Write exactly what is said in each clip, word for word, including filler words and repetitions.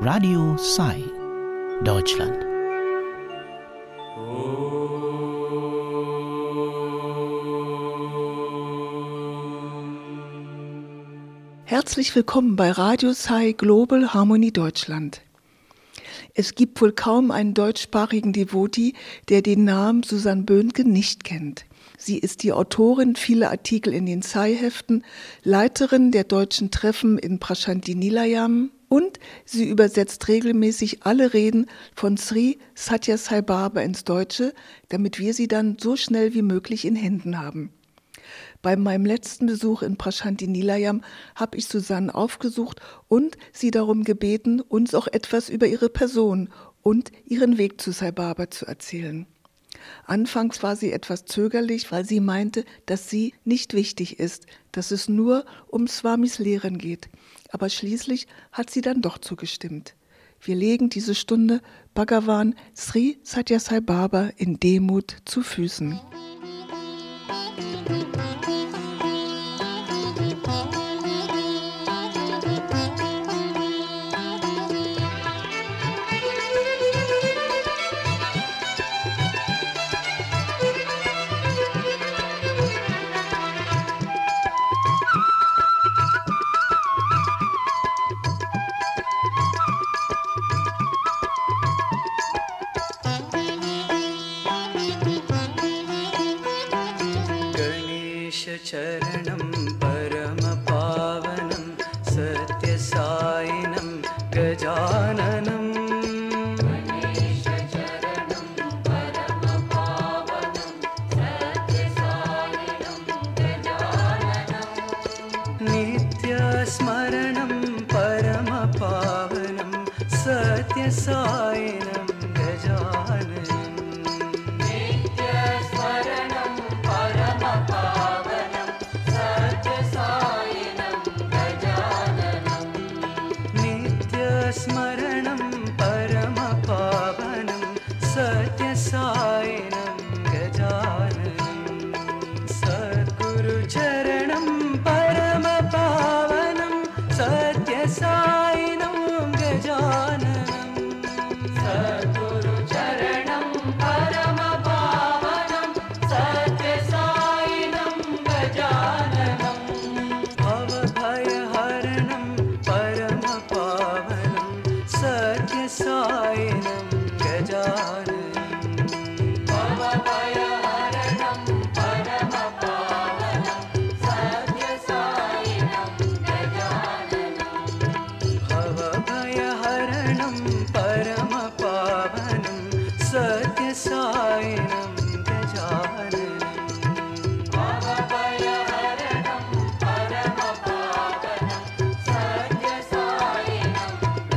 Radio Sai, Deutschland. Herzlich willkommen bei Radio Sai Global Harmony Deutschland. Es gibt wohl kaum einen deutschsprachigen Devoti, der den Namen Susanne Böhnke nicht kennt. Sie ist die Autorin vieler Artikel in den Sai-Heften, Leiterin der deutschen Treffen in Prashanthi Nilayam und sie übersetzt regelmäßig alle Reden von Sri Sathya Sai Baba ins Deutsche, damit wir sie dann so schnell wie möglich in Händen haben. Bei meinem letzten Besuch in Prashanthi Nilayam habe ich Susanne aufgesucht und sie darum gebeten, uns auch etwas über ihre Person und ihren Weg zu Sai Baba zu erzählen. Anfangs war sie etwas zögerlich, weil sie meinte, dass sie nicht wichtig ist, dass es nur um Swamis Lehren geht. Aber schließlich hat sie dann doch zugestimmt. Wir legen diese Stunde Bhagavan Sri Sathya Sai Baba in Demut zu Füßen. चरणं परमपावनं सत्यसायिनं गजाननं गणेशचरणं परमपावनं सत्यसायिनं गजाननं नित्यस्मरणं परमपावनं सत्यसायिनं गजाननं स्मरणं परमपावनं सत्यसायिनं गजाननं सद्गुरुचरणं परमपावनं सत्यसायिनं गजाननं सद्गुरुचरणं परमपावनं सत्यसायिनं गजाननं भवभयहरणं परमपावनं सत्यसायिनं गजाननं भवभयहरणं परमपावनं सत्यसायिनं गजाननं भवभयहरणं परमपावनं सत्यसायिनं गजाननं भवभयहरणं परमपावनं सत्यसायिनं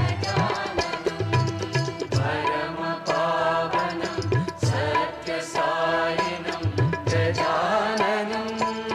परमपावनं सत्यसायिनं गजाननं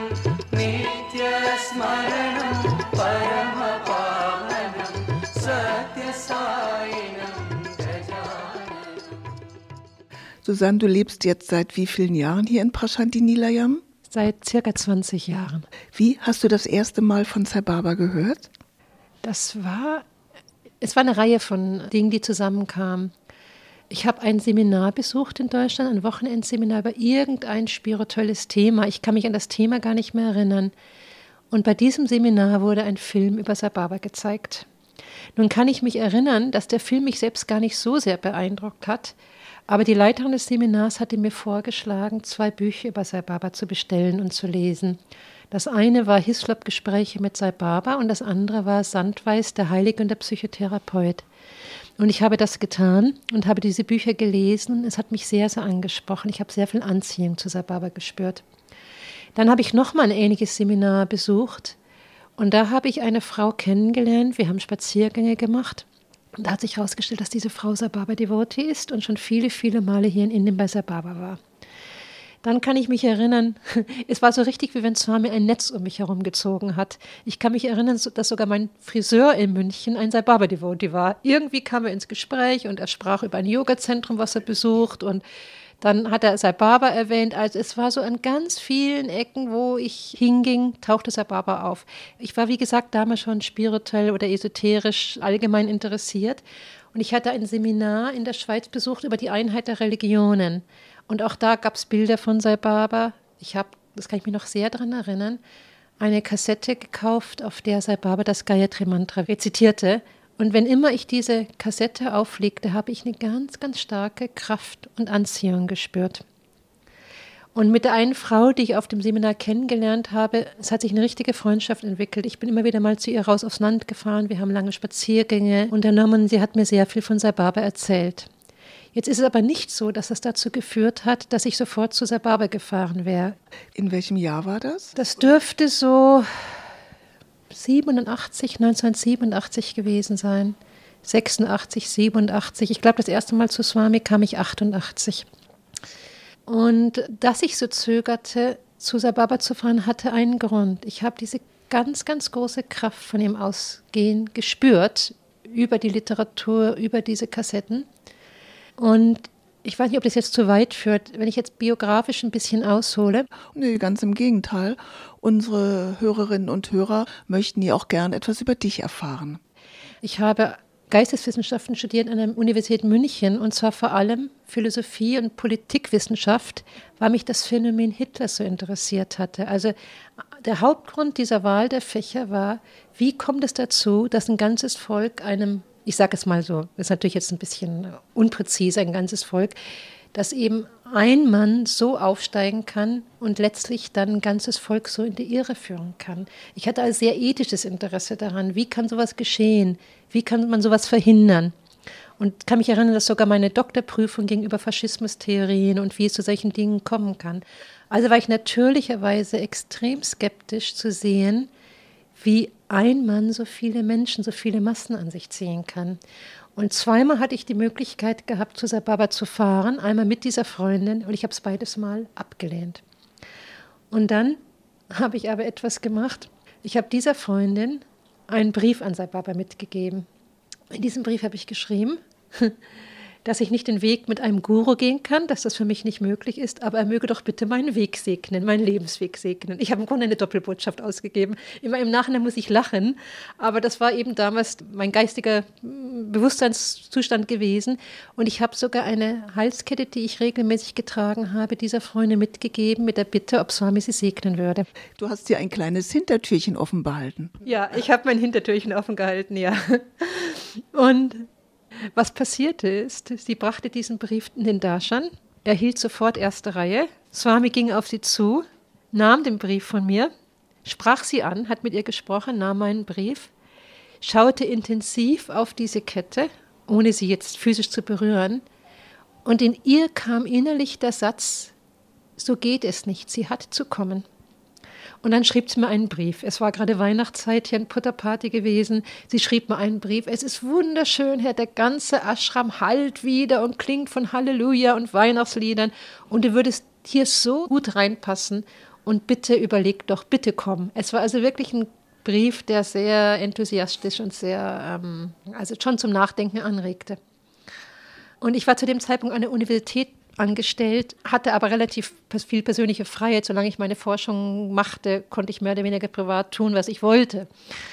नित्यस्मरणं परमपावनं सत्यसायिनं गजाननं. Susanne, du lebst jetzt seit wie vielen Jahren hier in Prashanthi Nilayam? Seit circa zwanzig Jahren. Wie hast du das erste Mal von Sai Baba gehört? Das war, es war eine Reihe von Dingen, die zusammenkamen. Ich habe ein Seminar besucht in Deutschland, ein Wochenendseminar über irgendein spirituelles Thema. Ich kann mich an das Thema gar nicht mehr erinnern. Und bei diesem Seminar wurde ein Film über Sai Baba gezeigt. Nun kann ich mich erinnern, dass der Film mich selbst gar nicht so sehr beeindruckt hat, aber die Leiterin des Seminars hatte mir vorgeschlagen, zwei Bücher über Sai Baba zu bestellen und zu lesen. Das eine war Hislop-Gespräche mit Sai Baba und das andere war Sandweis, der Heilige und der Psychotherapeut. Und ich habe das getan und habe diese Bücher gelesen. Es hat mich sehr, sehr angesprochen. Ich habe sehr viel Anziehung zu Sai Baba gespürt. Dann habe ich nochmal ein ähnliches Seminar besucht und da habe ich eine Frau kennengelernt. Wir haben Spaziergänge gemacht. Und da hat sich herausgestellt, dass diese Frau Sai Baba Devotee ist und schon viele, viele Male hier in Indien bei Sai Baba war. Dann kann ich mich erinnern, es war so richtig, wie wenn Swami ein Netz um mich herum gezogen hat. Ich kann mich erinnern, dass sogar mein Friseur in München ein Sai Baba Devotee war. Irgendwie kam er ins Gespräch und er sprach über ein Yoga-Zentrum, was er besucht. Und Dann hat er Sai Baba erwähnt. Also es war so an ganz vielen Ecken, wo ich hinging, tauchte Sai Baba auf. Ich war, wie gesagt, damals schon spirituell oder esoterisch allgemein interessiert. Und ich hatte ein Seminar in der Schweiz besucht über die Einheit der Religionen. Und auch da gab es Bilder von Sai Baba. Ich habe, das kann ich mich noch sehr daran erinnern, eine Kassette gekauft, auf der Sai Baba das Gayatri-Mantra rezitierte. Und wenn immer ich diese Kassette auflegte, habe ich eine ganz, ganz starke Kraft und Anziehung gespürt. Und mit der einen Frau, die ich auf dem Seminar kennengelernt habe, es hat sich eine richtige Freundschaft entwickelt. Ich bin immer wieder mal zu ihr raus aufs Land gefahren. Wir haben lange Spaziergänge unternommen. Sie hat mir sehr viel von Sai Baba erzählt. Jetzt ist es aber nicht so, dass das dazu geführt hat, dass ich sofort zu Sai Baba gefahren wäre. In welchem Jahr war das? Das dürfte so siebenundachtzig, neunzehnhundertsiebenundachtzig gewesen sein. sechsundachtzig, siebenundachtzig. Ich glaube, das erste Mal zu Swami kam ich achtundachtzig. Und dass ich so zögerte, zu Sai Baba zu fahren, hatte einen Grund. Ich habe diese ganz, ganz große Kraft von ihm ausgehen gespürt, über die Literatur, über diese Kassetten. Und ich weiß nicht, ob das jetzt zu weit führt, wenn ich jetzt biografisch ein bisschen aushole. Nee, ganz im Gegenteil. Unsere Hörerinnen und Hörer möchten ja auch gern etwas über dich erfahren. Ich habe Geisteswissenschaften studiert an der Universität München und zwar vor allem Philosophie und Politikwissenschaft, weil mich das Phänomen Hitler so interessiert hatte. Also der Hauptgrund dieser Wahl der Fächer war, wie kommt es dazu, dass ein ganzes Volk einem, ich sage es mal so, das ist natürlich jetzt ein bisschen unpräzise, ein ganzes Volk, dass eben ein Mann so aufsteigen kann und letztlich dann ein ganzes Volk so in die Irre führen kann. Ich hatte ein sehr ethisches Interesse daran. Wie kann sowas geschehen? Wie kann man sowas verhindern? Und kann mich erinnern, dass sogar meine Doktorprüfung ging über Faschismustheorien und wie es zu solchen Dingen kommen kann. Also war ich natürlicherweise extrem skeptisch zu sehen, wie ein Mann so viele Menschen, so viele Massen an sich ziehen kann. Und zweimal hatte ich die Möglichkeit gehabt, zu Sai Baba zu fahren, einmal mit dieser Freundin und ich habe es beides Mal abgelehnt. Und dann habe ich aber etwas gemacht. Ich habe dieser Freundin einen Brief an Sai Baba mitgegeben. In diesem Brief habe ich geschrieben, dass ich nicht den Weg mit einem Guru gehen kann, dass das für mich nicht möglich ist, aber er möge doch bitte meinen Weg segnen, meinen Lebensweg segnen. Ich habe im Grunde eine Doppelbotschaft ausgegeben. Immer im Nachhinein muss ich lachen, aber das war eben damals mein geistiger Bewusstseinszustand gewesen und ich habe sogar eine Halskette, die ich regelmäßig getragen habe, dieser Freundin mitgegeben mit der Bitte, ob Swami sie segnen würde. Du hast dir ein kleines Hintertürchen offen behalten. Ja, ich habe mein Hintertürchen offen gehalten, ja. Und was passierte ist, sie brachte diesen Brief in den Darshan, er hielt sofort erste Reihe. Swami ging auf sie zu, nahm den Brief von mir, sprach sie an, hat mit ihr gesprochen, nahm meinen Brief, schaute intensiv auf diese Kette, ohne sie jetzt physisch zu berühren. Und in ihr kam innerlich der Satz, so geht es nicht, sie hat zu kommen. Und dann schrieb sie mir einen Brief. Es war gerade Weihnachtszeit, hier in Puttaparthi gewesen. Sie schrieb mir einen Brief. Es ist wunderschön, Herr, der ganze Ashram hallt wieder und klingt von Halleluja und Weihnachtsliedern. Und du würdest hier so gut reinpassen. Und bitte überleg doch, bitte komm. Es war also wirklich ein Brief, der sehr enthusiastisch und sehr, ähm, also schon zum Nachdenken anregte. Und ich war zu dem Zeitpunkt an der Universität angestellt, hatte aber relativ viel persönliche Freiheit. Solange ich meine Forschung machte, konnte ich mehr oder weniger privat tun, was ich wollte.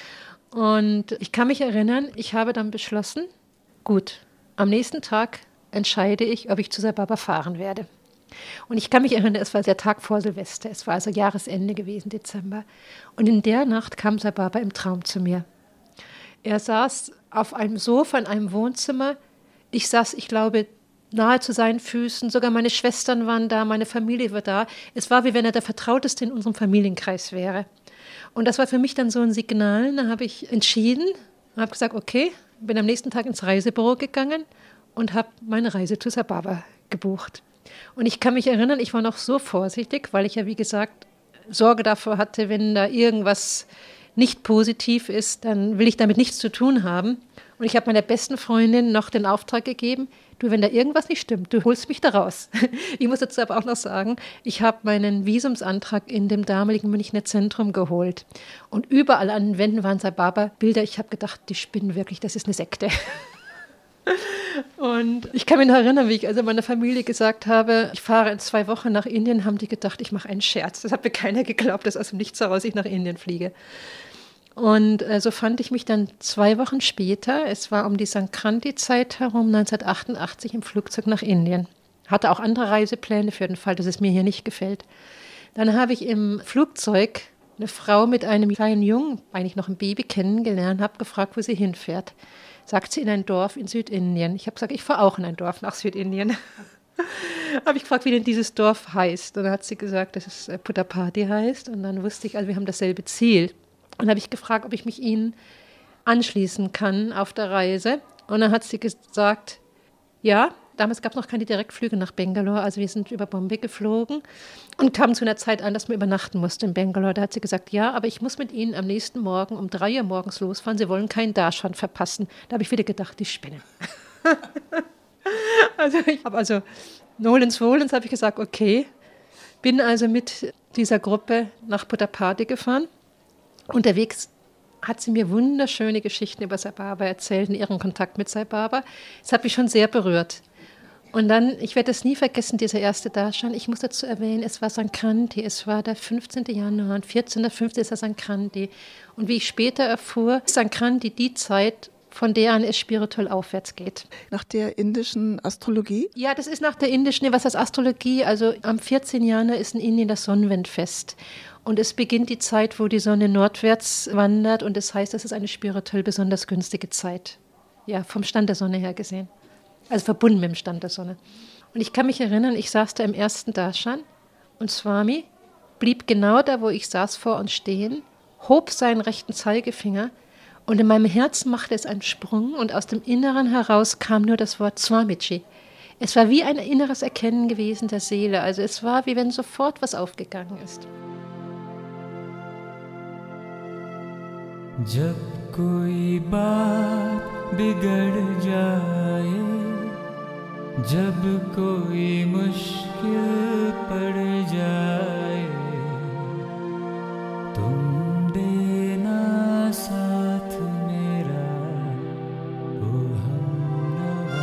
Und ich kann mich erinnern, ich habe dann beschlossen, gut, am nächsten Tag entscheide ich, ob ich zu Sai Baba fahren werde. Und ich kann mich erinnern, es war der Tag vor Silvester, es war also Jahresende gewesen, Dezember. Und in der Nacht kam Sai Baba im Traum zu mir. Er saß auf einem Sofa in einem Wohnzimmer. Ich saß, ich glaube, nahe zu seinen Füßen, sogar meine Schwestern waren da, meine Familie war da. Es war, wie wenn er der Vertrauteste in unserem Familienkreis wäre. Und das war für mich dann so ein Signal. Da habe ich entschieden, habe gesagt, okay, bin am nächsten Tag ins Reisebüro gegangen und habe meine Reise zu Sai Baba gebucht. Und ich kann mich erinnern, ich war noch so vorsichtig, weil ich ja, wie gesagt, Sorge davor hatte, wenn da irgendwas nicht positiv ist, dann will ich damit nichts zu tun haben. Und ich habe meiner besten Freundin noch den Auftrag gegeben, du, wenn da irgendwas nicht stimmt, du holst mich da raus. Ich muss dazu aber auch noch sagen, ich habe meinen Visumsantrag in dem damaligen Münchner Zentrum geholt. Und überall an den Wänden waren Sai Baba Bilder. Ich habe gedacht, die spinnen wirklich, das ist eine Sekte. Und ich kann mich noch erinnern, wie ich also meiner Familie gesagt habe, ich fahre in zwei Wochen nach Indien, haben die gedacht, ich mache einen Scherz. Das hat mir keiner geglaubt, dass aus dem Nichts heraus ich nach Indien fliege. Und äh, so fand ich mich dann zwei Wochen später, es war um die Sankranti-Zeit herum, neunzehnhundertachtundachtzig, im Flugzeug nach Indien. Hatte auch andere Reisepläne für den Fall, dass es mir hier nicht gefällt. Dann habe ich im Flugzeug eine Frau mit einem kleinen Jungen, eigentlich noch ein Baby, kennengelernt, habe gefragt, wo sie hinfährt. Sagt sie, in ein Dorf in Südindien. Ich habe gesagt, ich fahre auch in ein Dorf nach Südindien. Habe ich gefragt, wie denn dieses Dorf heißt. Und dann hat sie gesagt, dass es Puttaparthi heißt. Und dann wusste ich, also wir haben dasselbe Ziel. Und dann habe ich gefragt, ob ich mich ihnen anschließen kann auf der Reise. Und dann hat sie gesagt, ja. Damals gab es noch keine Direktflüge nach Bangalore, also wir sind über Bombay geflogen und kamen zu einer Zeit an, dass man übernachten musste in Bangalore. Da hat sie gesagt, ja, aber ich muss mit Ihnen am nächsten Morgen um drei Uhr morgens losfahren, Sie wollen keinen Darshan verpassen. Da habe ich wieder gedacht, die spinnen. also ich habe also Nolens Wohlens habe ich gesagt, okay, bin also mit dieser Gruppe nach Puttaparthi gefahren. Unterwegs hat sie mir wunderschöne Geschichten über Sai Baba erzählt, in ihrem Kontakt mit Sai Baba. Das hat mich schon sehr berührt. Und dann, ich werde es nie vergessen, dieser erste Darshan, ich muss dazu erwähnen, es war Sankranti, es war der fünfzehnten Januar und vierzehnten fünfzehnten ist das Sankranti. Und wie ich später erfuhr, ist Sankranti die Zeit, von der an es spirituell aufwärts geht. Nach der indischen Astrologie? Ja, das ist nach der indischen, nee, was heißt Astrologie? Also am vierzehnten Januar ist in Indien das Sonnenwendfest. Und es beginnt die Zeit, wo die Sonne nordwärts wandert und das heißt, das ist eine spirituell besonders günstige Zeit. Ja, vom Stand der Sonne her gesehen. Also verbunden mit dem Stand der Sonne. Und ich kann mich erinnern, ich saß da im ersten Darshan und Swami blieb genau da, wo ich saß, vor uns stehen, hob seinen rechten Zeigefinger und in meinem Herzen machte es einen Sprung und aus dem Inneren heraus kam nur das Wort Swamiji. Es war wie ein inneres Erkennen gewesen der Seele. Also es war, wie wenn sofort was aufgegangen ist. जब कोई बात बिगड़ जाए, जब कोई मुश्किल पड़ जाए, तुम देना साथ मेरा, ओ हमनवा।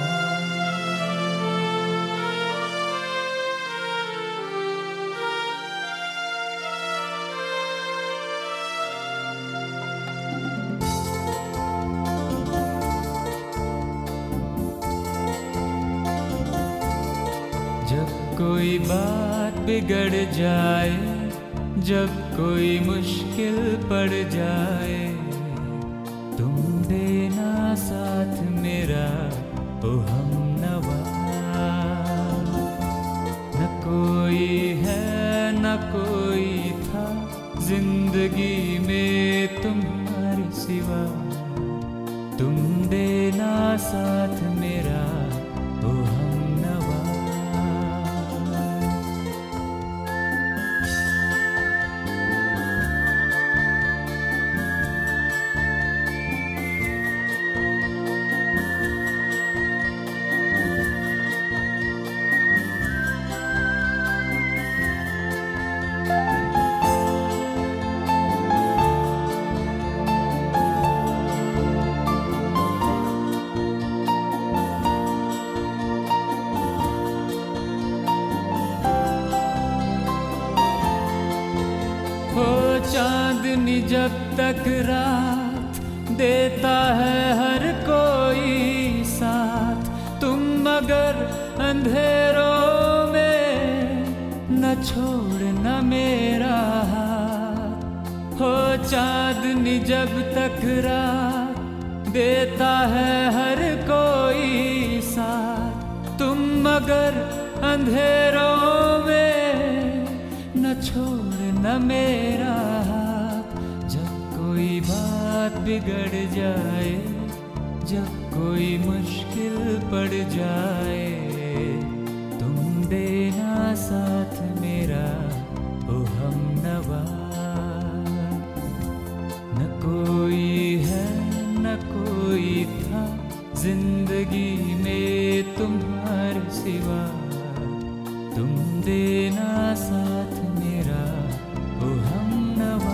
जब कोई बात बिगड़ जाए, जब कोई मुश्किल पड़ जाए, तुम देना साथ मेरा, ओ हमनवा। न कोई है न कोई था जिंदगी में तुम्हारे सिवा, तुम देना साथ मेरा, ओ हमनवा। चांदनी जब तक रात देता है हर कोई साथ, तुम मगर अंधेरों में न छोड़ना मेरा हाथ। हो चांदनी जब तक रात देता है हर कोई साथ, तुम मगर अंधेरों में न छोड़ना मेरा हाथ। जब कोई बात बिगड़ जाए, जब कोई मुश्किल पड़ जाए, तुम देना साथ मेरा, ओ हमनवा। न कोई है न कोई था जिंदगी में तुम्हारे सिवा, तुम देना साथ मेरा, ओ हमनवा।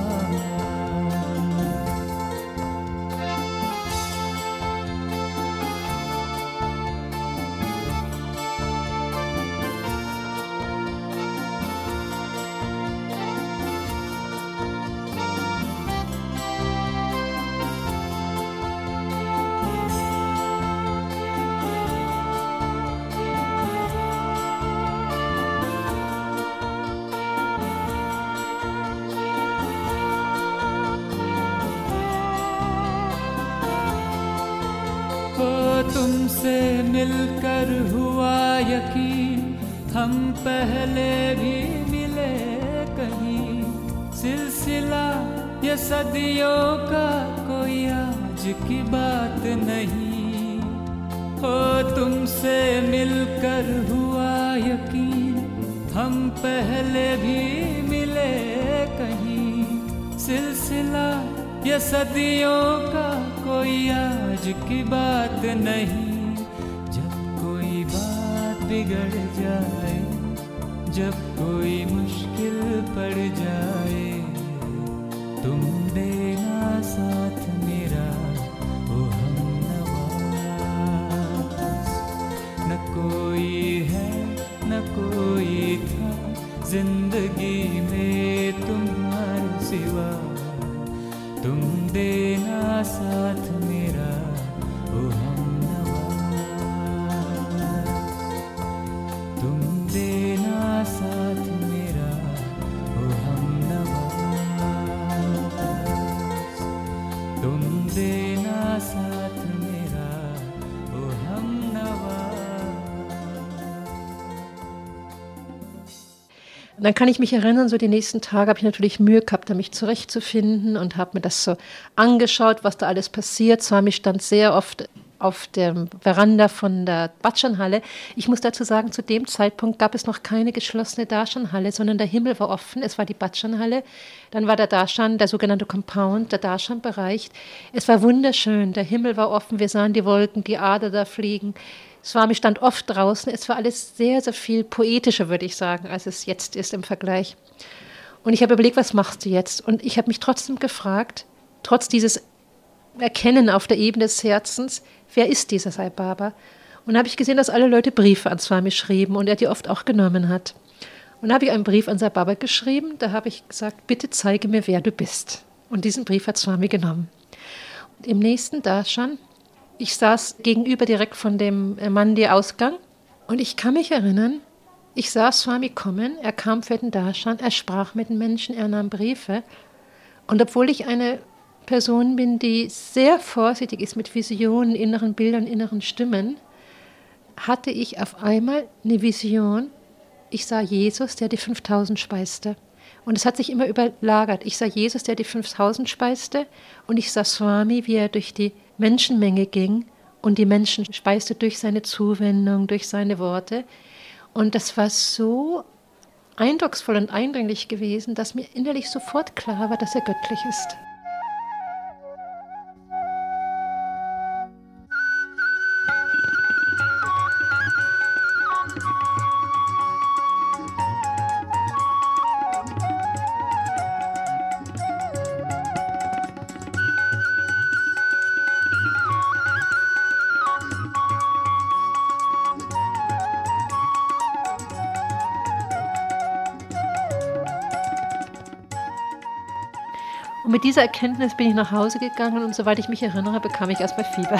तुमसे मिलकर हुआ यकीन हम पहले भी मिले कहीं सिलसिला ये सदियों का कोई आज की बात नहीं हो तुमसे मिलकर हुआ यकीन हम पहले भी मिले कहीं सिलसिला ये सदियों का कोई आज की बात नहीं जब कोई बात बिगड़ जाए जब कोई मुश्किल पड़ जाए तुम देना साथ मेरा ओ हमनवाज न कोई है न कोई था जिंदगी में तुम्हारे सिवा तुम देना साथ मेरा ओ हमनवाज तुम देना साथ मेरा ओ हमनवाज तुम देना साथ मेरा ओ हमनवाज. Dann kann ich mich erinnern, so die nächsten Tage habe ich natürlich Mühe gehabt, da mich zurechtzufinden und habe mir das so angeschaut, was da alles passiert. Swami stand sehr oft auf der Veranda von der Bhajan-Halle. Ich muss dazu sagen, zu dem Zeitpunkt gab es noch keine geschlossene Darshan-Halle, sondern der Himmel war offen. Es war die Bhajan-Halle, dann war der Darshan, der sogenannte Compound, der Darshan-Bereich. Es war wunderschön, der Himmel war offen, wir sahen die Wolken, die Adler da fliegen. Swami stand oft draußen. Es war alles sehr, sehr viel poetischer, würde ich sagen, als es jetzt ist im Vergleich. Und ich habe überlegt, was machst du jetzt? Und ich habe mich trotzdem gefragt, trotz dieses Erkennen auf der Ebene des Herzens, wer ist dieser Sai Baba? Und dann habe ich gesehen, dass alle Leute Briefe an Swami schrieben und er die oft auch genommen hat. Und dann habe ich einen Brief an Sai Baba geschrieben, da habe ich gesagt, bitte zeige mir, wer du bist. Und diesen Brief hat Swami genommen. Und im nächsten Darshan, ich saß gegenüber direkt von dem Mandir-Ausgang und ich kann mich erinnern, ich sah Swami kommen, er kam für den Darshan, er sprach mit den Menschen, er nahm Briefe. Und obwohl ich eine Person bin, die sehr vorsichtig ist mit Visionen, inneren Bildern, inneren Stimmen, hatte ich auf einmal eine Vision. Ich sah Jesus, der die fünftausend speiste. Und es hat sich immer überlagert. Ich sah Jesus, der die fünftausend speiste, und ich sah Swami, wie er durch die Menschenmenge ging und die Menschen speiste durch seine Zuwendung, durch seine Worte. Und das war so eindrucksvoll und eindringlich gewesen, dass mir innerlich sofort klar war, dass er göttlich ist. Und mit dieser Erkenntnis bin ich nach Hause gegangen und soweit ich mich erinnere, bekam ich erstmal Fieber.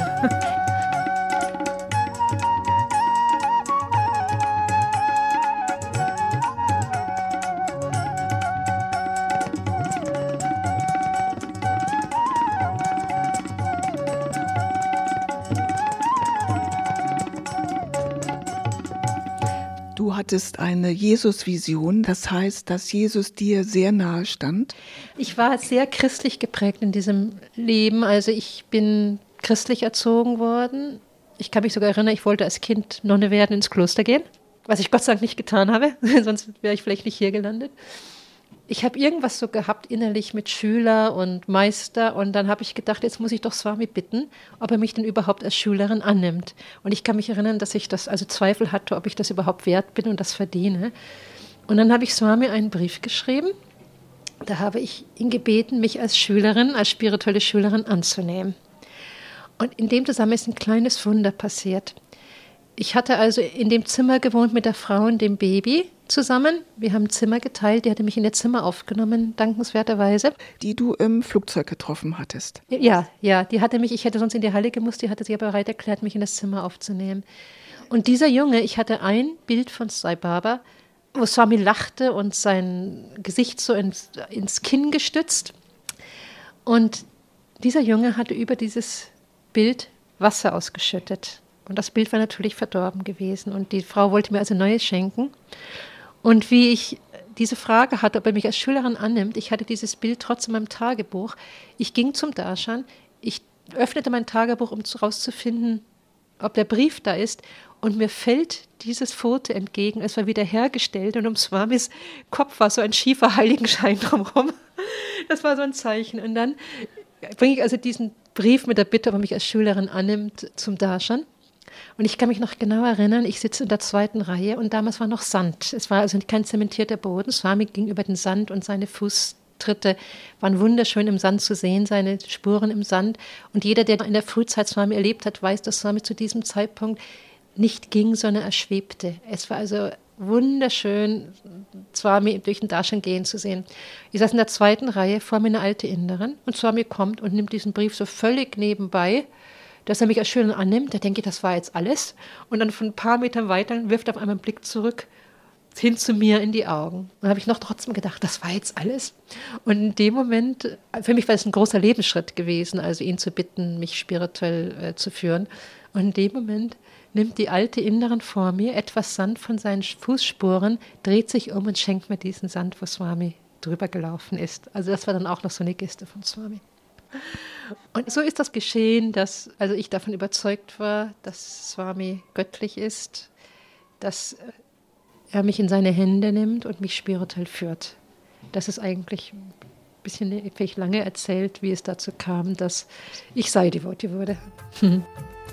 Du hattest eine Jesus-Vision, das heißt, dass Jesus dir sehr nahe stand. Ich war sehr christlich geprägt in diesem Leben. Also ich bin christlich erzogen worden. Ich kann mich sogar erinnern, ich wollte als Kind Nonne werden, ins Kloster gehen, was ich Gott sei Dank nicht getan habe, sonst wäre ich vielleicht nicht hier gelandet. Ich habe irgendwas so gehabt innerlich mit Schüler und Meister, und dann habe ich gedacht, jetzt muss ich doch Swami bitten, ob er mich denn überhaupt als Schülerin annimmt. Und ich kann mich erinnern, dass ich das, also Zweifel hatte, ob ich das überhaupt wert bin und das verdiene. Und dann habe ich Swami einen Brief geschrieben. Da habe ich ihn gebeten, mich als Schülerin, als spirituelle Schülerin anzunehmen. Und in dem Zusammenhang ist ein kleines Wunder passiert. Ich hatte also in dem Zimmer gewohnt mit der Frau und dem Baby zusammen. Wir haben ein Zimmer geteilt, die hatte mich in ihr Zimmer aufgenommen, dankenswerterweise. Die du im Flugzeug getroffen hattest. Ja, ja, die hatte mich, ich hätte sonst in die Halle gemusst, die hatte sich aber bereit erklärt, mich in das Zimmer aufzunehmen. Und dieser Junge, ich hatte ein Bild von Sai Baba, wo Swami lachte und sein Gesicht so ins, ins Kinn gestützt. Und dieser Junge hatte über dieses Bild Wasser ausgeschüttet. Und das Bild war natürlich verdorben gewesen. Und die Frau wollte mir also Neues schenken. Und wie ich diese Frage hatte, ob er mich als Schülerin annimmt, ich hatte dieses Bild trotzdem in meinem Tagebuch. Ich ging zum Darshan, ich öffnete mein Tagebuch, um herauszufinden, ob der Brief da ist. Und mir fällt dieses Foto entgegen. Es war wiederhergestellt und um Swamis Kopf war so ein schiefer Heiligenschein drumherum. Das war so ein Zeichen. Und dann bringe ich also diesen Brief mit der Bitte, ob er mich als Schülerin annimmt, zum Darshan. Und ich kann mich noch genau erinnern, ich sitze in der zweiten Reihe und damals war noch Sand. Es war also kein zementierter Boden. Swami ging über den Sand und seine Fußtritte waren wunderschön im Sand zu sehen, seine Spuren im Sand. Und jeder, der in der Frühzeit Swami erlebt hat, weiß, dass Swami zu diesem Zeitpunkt nicht ging, sondern er schwebte. Es war also wunderschön, Swami durch den Darshan gehen zu sehen. Ich saß in der zweiten Reihe, vor mir eine alte Inderin und Swami kommt und nimmt diesen Brief so völlig nebenbei, dass er mich als Schülerin annimmt. Da denke ich, das war jetzt alles. Und dann von ein paar Metern weiter wirft er auf einmal einen Blick zurück hin zu mir in die Augen. Und habe ich noch trotzdem gedacht, das war jetzt alles. Und in dem Moment, für mich war es ein großer Lebensschritt gewesen, also ihn zu bitten, mich spirituell äh, zu führen. Und in dem Moment nimmt die alte Inderin vor mir etwas Sand von seinen Fußspuren, dreht sich um und schenkt mir diesen Sand, wo Swami drüber gelaufen ist. Also das war dann auch noch so eine Geste von Swami. Und so ist das geschehen, dass also ich davon überzeugt war, dass Swami göttlich ist, dass er mich in seine Hände nimmt und mich spirituell führt. Das ist eigentlich ein bisschen vielleicht lange erzählt, wie es dazu kam, dass ich Sai-Devotee wurde. Hm.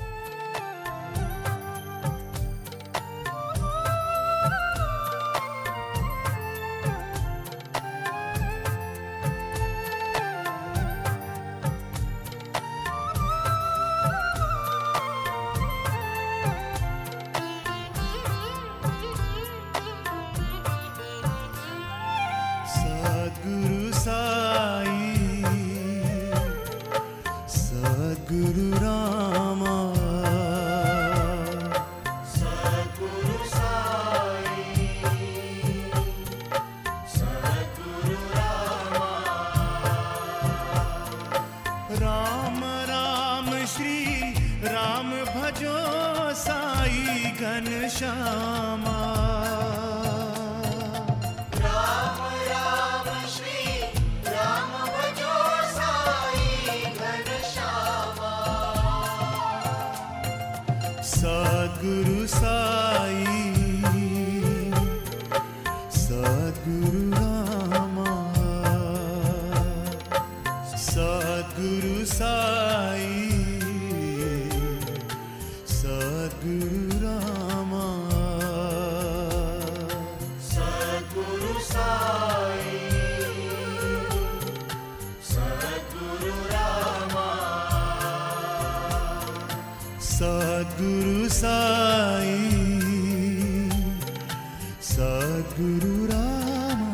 Sadhguru Sai, Sadhguru Rama, Sadhguru Sai, Sadhguru Rama, Ram Ram Shri Ram Bhajo Sai Ghanshama. Sadhguru Sai, Sadhguru Rama, Sadhguru Sai, Sadhguru Rama, Sadhguru Sai, Sadhguru Rama, Sadhguru Sai, Sadhguru Rama.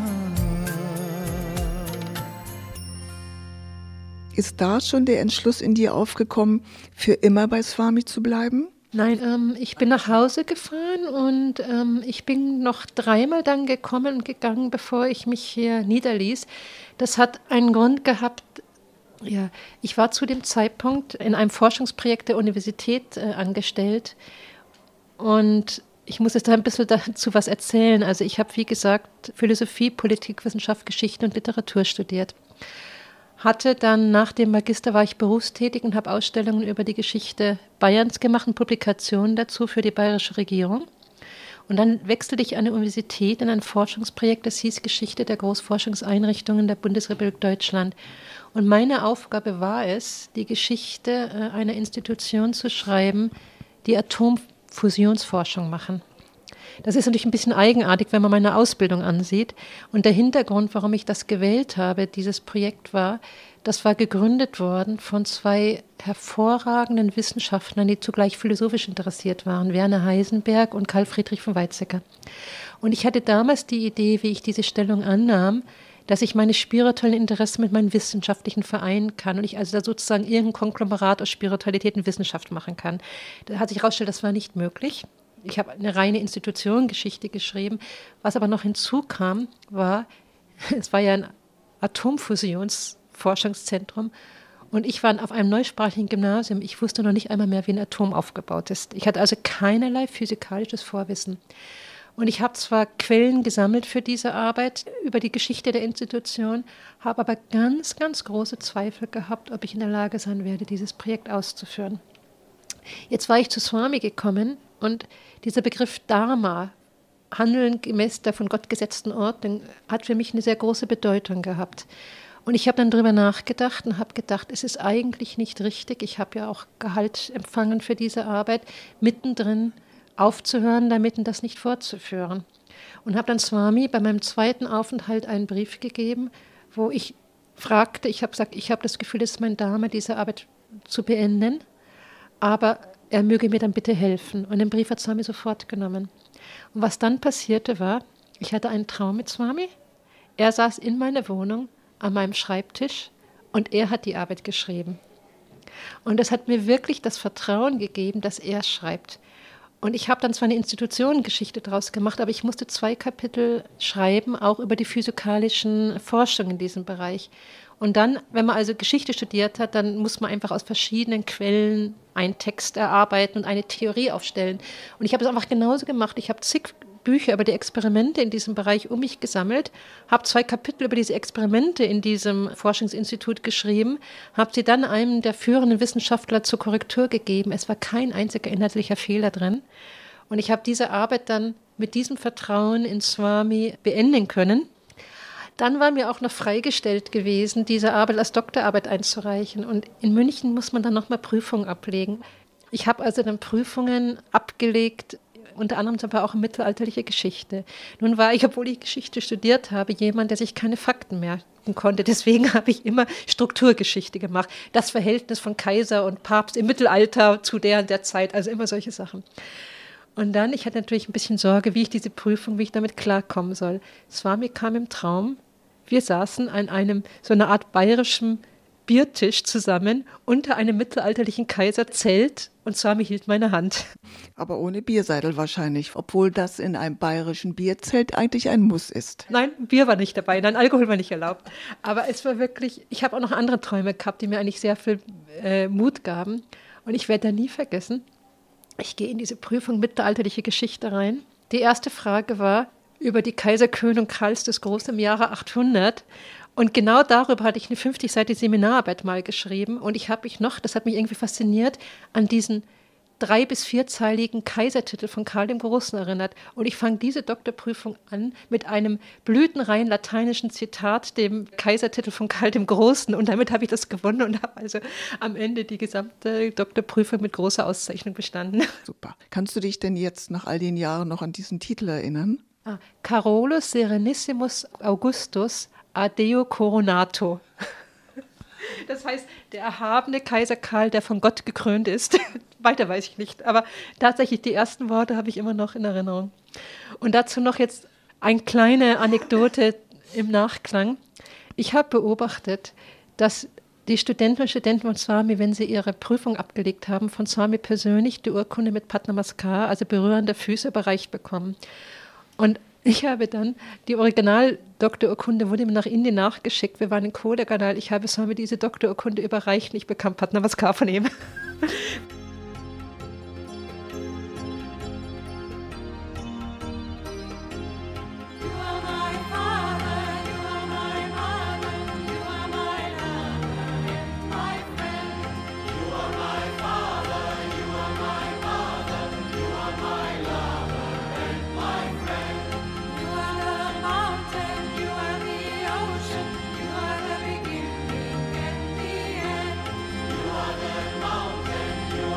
Ist da schon der Entschluss in dir aufgekommen, für immer bei Swami zu bleiben? Nein, ähm, ich bin nach Hause gefahren und ähm, ich bin noch dreimal dann gekommen und gegangen, bevor ich mich hier niederließ. Das hat einen Grund gehabt. Ja, ich war zu dem Zeitpunkt in einem Forschungsprojekt der Universität äh, angestellt und ich muss jetzt da ein bisschen dazu was erzählen. Also ich habe, wie gesagt, Philosophie, Politikwissenschaft, Geschichte und Literatur studiert. Hatte dann nach dem Magister war ich berufstätig und habe Ausstellungen über die Geschichte Bayerns gemacht und Publikationen dazu für die bayerische Regierung. Und dann wechselte ich an die Universität in ein Forschungsprojekt, das hieß Geschichte der Großforschungseinrichtungen der Bundesrepublik Deutschland. Und meine Aufgabe war es, die Geschichte einer Institution zu schreiben, die Atomfusionsforschung machen. Das ist natürlich ein bisschen eigenartig, wenn man meine Ausbildung ansieht. Und der Hintergrund, warum ich das gewählt habe, dieses Projekt war, das war gegründet worden von zwei hervorragenden Wissenschaftlern, die zugleich philosophisch interessiert waren, Werner Heisenberg und Karl Friedrich von Weizsäcker. Und ich hatte damals die Idee, wie ich diese Stellung annahm, dass ich meine spirituellen Interessen mit meinen wissenschaftlichen vereinen kann und ich also da sozusagen irgendein Konglomerat aus Spiritualität und Wissenschaft machen kann. Da hat sich herausgestellt, das war nicht möglich. Ich habe eine reine Institutionengeschichte geschrieben. Was aber noch hinzukam, war, es war ja ein Atomfusionsforschungszentrum Und ich war auf einem neusprachigen Gymnasium. Ich wusste noch nicht einmal mehr, wie ein Atom aufgebaut ist. Ich hatte also keinerlei physikalisches Vorwissen. Und ich habe zwar Quellen gesammelt für diese Arbeit über die Geschichte der Institution, habe aber ganz, ganz große Zweifel gehabt, ob ich in der Lage sein werde, dieses Projekt auszuführen. Jetzt war ich zu Swami gekommen und dieser Begriff Dharma, Handeln gemäß der von Gott gesetzten Ordnung, hat für mich eine sehr große Bedeutung gehabt. Und ich habe dann darüber nachgedacht und habe gedacht, es ist eigentlich nicht richtig, ich habe ja auch Gehalt empfangen für diese Arbeit, mittendrin aufzuhören, damit und das nicht fortzuführen. Und habe dann Swami bei meinem zweiten Aufenthalt einen Brief gegeben, wo ich fragte, ich habe gesagt, ich habe das Gefühl, es ist mein Dharma, diese Arbeit zu beenden, aber er möge mir dann bitte helfen. Und den Brief hat Swami sofort genommen. Und was dann passierte war, ich hatte einen Traum mit Swami, er saß in meiner Wohnung an meinem Schreibtisch und er hat die Arbeit geschrieben. Und das hat mir wirklich das Vertrauen gegeben, dass er schreibt. Und ich habe dann zwar eine Institutionengeschichte daraus gemacht, aber ich musste zwei Kapitel schreiben, auch über die physikalischen Forschungen in diesem Bereich. Und dann, wenn man also Geschichte studiert hat, dann muss man einfach aus verschiedenen Quellen einen Text erarbeiten und eine Theorie aufstellen. Und ich habe es einfach genauso gemacht. Ich habe zig Bücher über die Experimente in diesem Bereich um mich gesammelt, habe zwei Kapitel über diese Experimente in diesem Forschungsinstitut geschrieben, habe sie dann einem der führenden Wissenschaftler zur Korrektur gegeben. Es war kein einziger inhaltlicher Fehler drin. Und ich habe diese Arbeit dann mit diesem Vertrauen in Swami beenden können. Dann war mir auch noch freigestellt gewesen, diese Arbeit als Doktorarbeit einzureichen. Und in München muss man dann nochmal Prüfungen ablegen. Ich habe also dann Prüfungen abgelegt, unter anderem aber auch mittelalterliche Geschichte. Nun war ich, obwohl ich Geschichte studiert habe, jemand, der sich keine Fakten merken konnte. Deswegen habe ich immer Strukturgeschichte gemacht. Das Verhältnis von Kaiser und Papst im Mittelalter zu der und der Zeit, also immer solche Sachen. Und dann, ich hatte natürlich ein bisschen Sorge, wie ich diese Prüfung, wie ich damit klarkommen soll. Swami kam im Traum, wir saßen an einem, so einer Art bayerischen Biertisch zusammen unter einem mittelalterlichen Kaiserzelt und Swami hielt meine Hand. Aber ohne Bierseidel wahrscheinlich, obwohl das in einem bayerischen Bierzelt eigentlich ein Muss ist. Nein, Bier war nicht dabei, nein, Alkohol war nicht erlaubt. Aber es war wirklich, ich habe auch noch andere Träume gehabt, die mir eigentlich sehr viel äh, Mut gaben. Und ich werde da nie vergessen, ich gehe in diese Prüfung mittelalterliche Geschichte rein. Die erste Frage war über die Kaiserkrönung Karls des Großen im Jahre achthundert. Und genau darüber hatte ich eine fünfzig-seitige Seminararbeit mal geschrieben. Und ich habe mich noch, das hat mich irgendwie fasziniert, an diesen drei- bis vierzeiligen Kaisertitel von Karl dem Großen erinnert. Und ich fange diese Doktorprüfung an mit einem blütenreinen lateinischen Zitat, dem Kaisertitel von Karl dem Großen. Und damit habe ich das gewonnen und habe also am Ende die gesamte Doktorprüfung mit großer Auszeichnung bestanden. Super. Kannst du dich denn jetzt nach all den Jahren noch an diesen Titel erinnern? Ah, Carolus Serenissimus Augustus Adeo Coronato. Das heißt, der erhabene Kaiser Karl, der von Gott gekrönt ist. Weiter weiß ich nicht, aber tatsächlich die ersten Worte habe ich immer noch in Erinnerung. Und dazu noch jetzt eine kleine Anekdote im Nachklang. Ich habe beobachtet, dass die Studenten und Studenten von Swami, wenn sie ihre Prüfung abgelegt haben, von Swami persönlich die Urkunde mit Padnamaskar, also Berühren der Füße, überreicht bekommen. Und ich habe dann, die Original-Doktorurkunde wurde mir nach Indien nachgeschickt. Wir waren in Kodaikanal. Ich habe Swami diese Doktorurkunde überreicht und ich bekam Padnamaskar von ihm. You are the mountain, you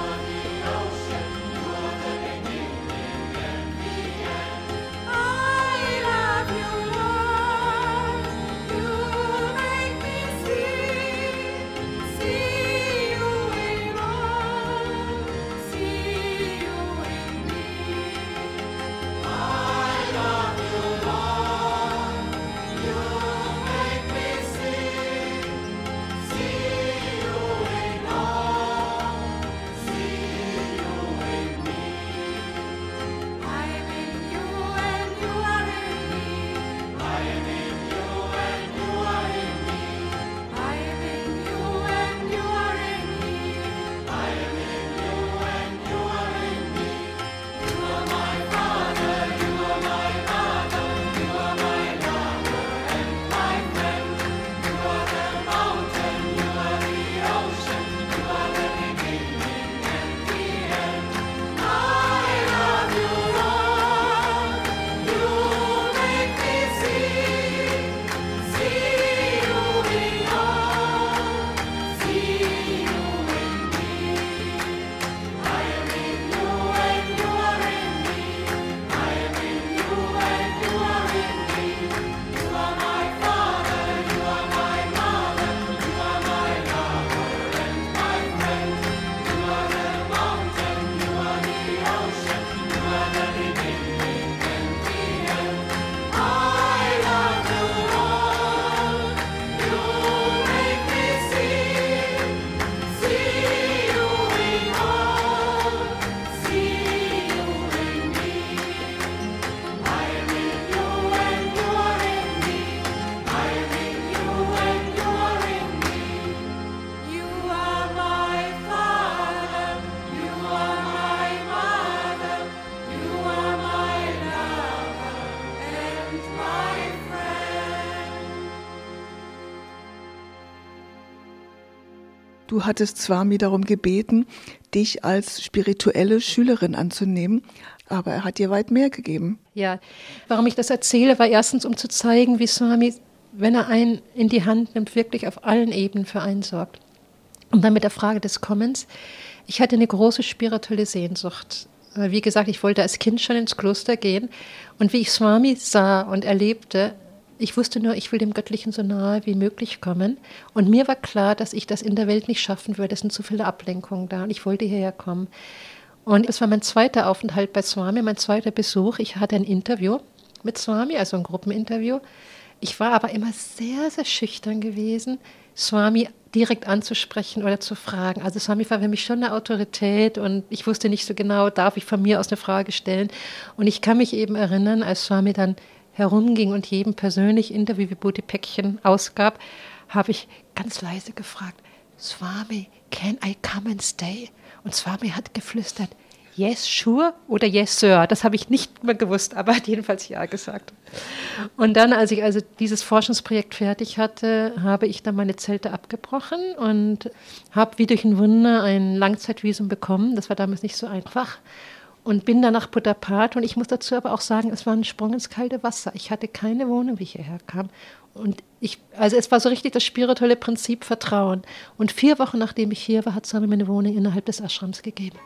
Du hattest Swami darum gebeten, dich als spirituelle Schülerin anzunehmen, aber er hat dir weit mehr gegeben. Ja, warum ich das erzähle, war erstens, um zu zeigen, wie Swami, wenn er einen in die Hand nimmt, wirklich auf allen Ebenen für einen sorgt. Und dann mit der Frage des Kommens. Ich hatte eine große spirituelle Sehnsucht. Wie gesagt, ich wollte als Kind schon ins Kloster gehen. Und wie ich Swami sah und erlebte, ich wusste nur, ich will dem Göttlichen so nahe wie möglich kommen. Und mir war klar, dass ich das in der Welt nicht schaffen würde. Es sind zu viele Ablenkungen da und ich wollte hierher kommen. Und es war mein zweiter Aufenthalt bei Swami, mein zweiter Besuch. Ich hatte ein Interview mit Swami, also ein Gruppeninterview. Ich war aber immer sehr, sehr schüchtern gewesen, Swami direkt anzusprechen oder zu fragen. Also Swami war für mich schon eine Autorität und ich wusste nicht so genau, darf ich von mir aus eine Frage stellen. Und ich kann mich eben erinnern, als Swami dann herumging und jedem persönlich Interview-Vibhuti-Päckchen ausgab, habe ich ganz leise gefragt, Swami, can I come and stay? Und Swami hat geflüstert, yes, sure oder yes, sir. Das habe ich nicht mehr gewusst, aber hat jedenfalls ja gesagt. Und dann, als ich also dieses Forschungsprojekt fertig hatte, habe ich dann meine Zelte abgebrochen und habe wie durch ein Wunder ein Langzeitvisum bekommen. Das war damals nicht so einfach. Und bin dann nach Puttaparth. Und ich muss dazu aber auch sagen, es war ein Sprung ins kalte Wasser. Ich hatte keine Wohnung, wie ich hierher kam. Und ich, also es war so richtig das spirituelle Prinzip Vertrauen. Und vier Wochen nachdem ich hier war, hat Swami mir eine Wohnung innerhalb des Ashrams gegeben.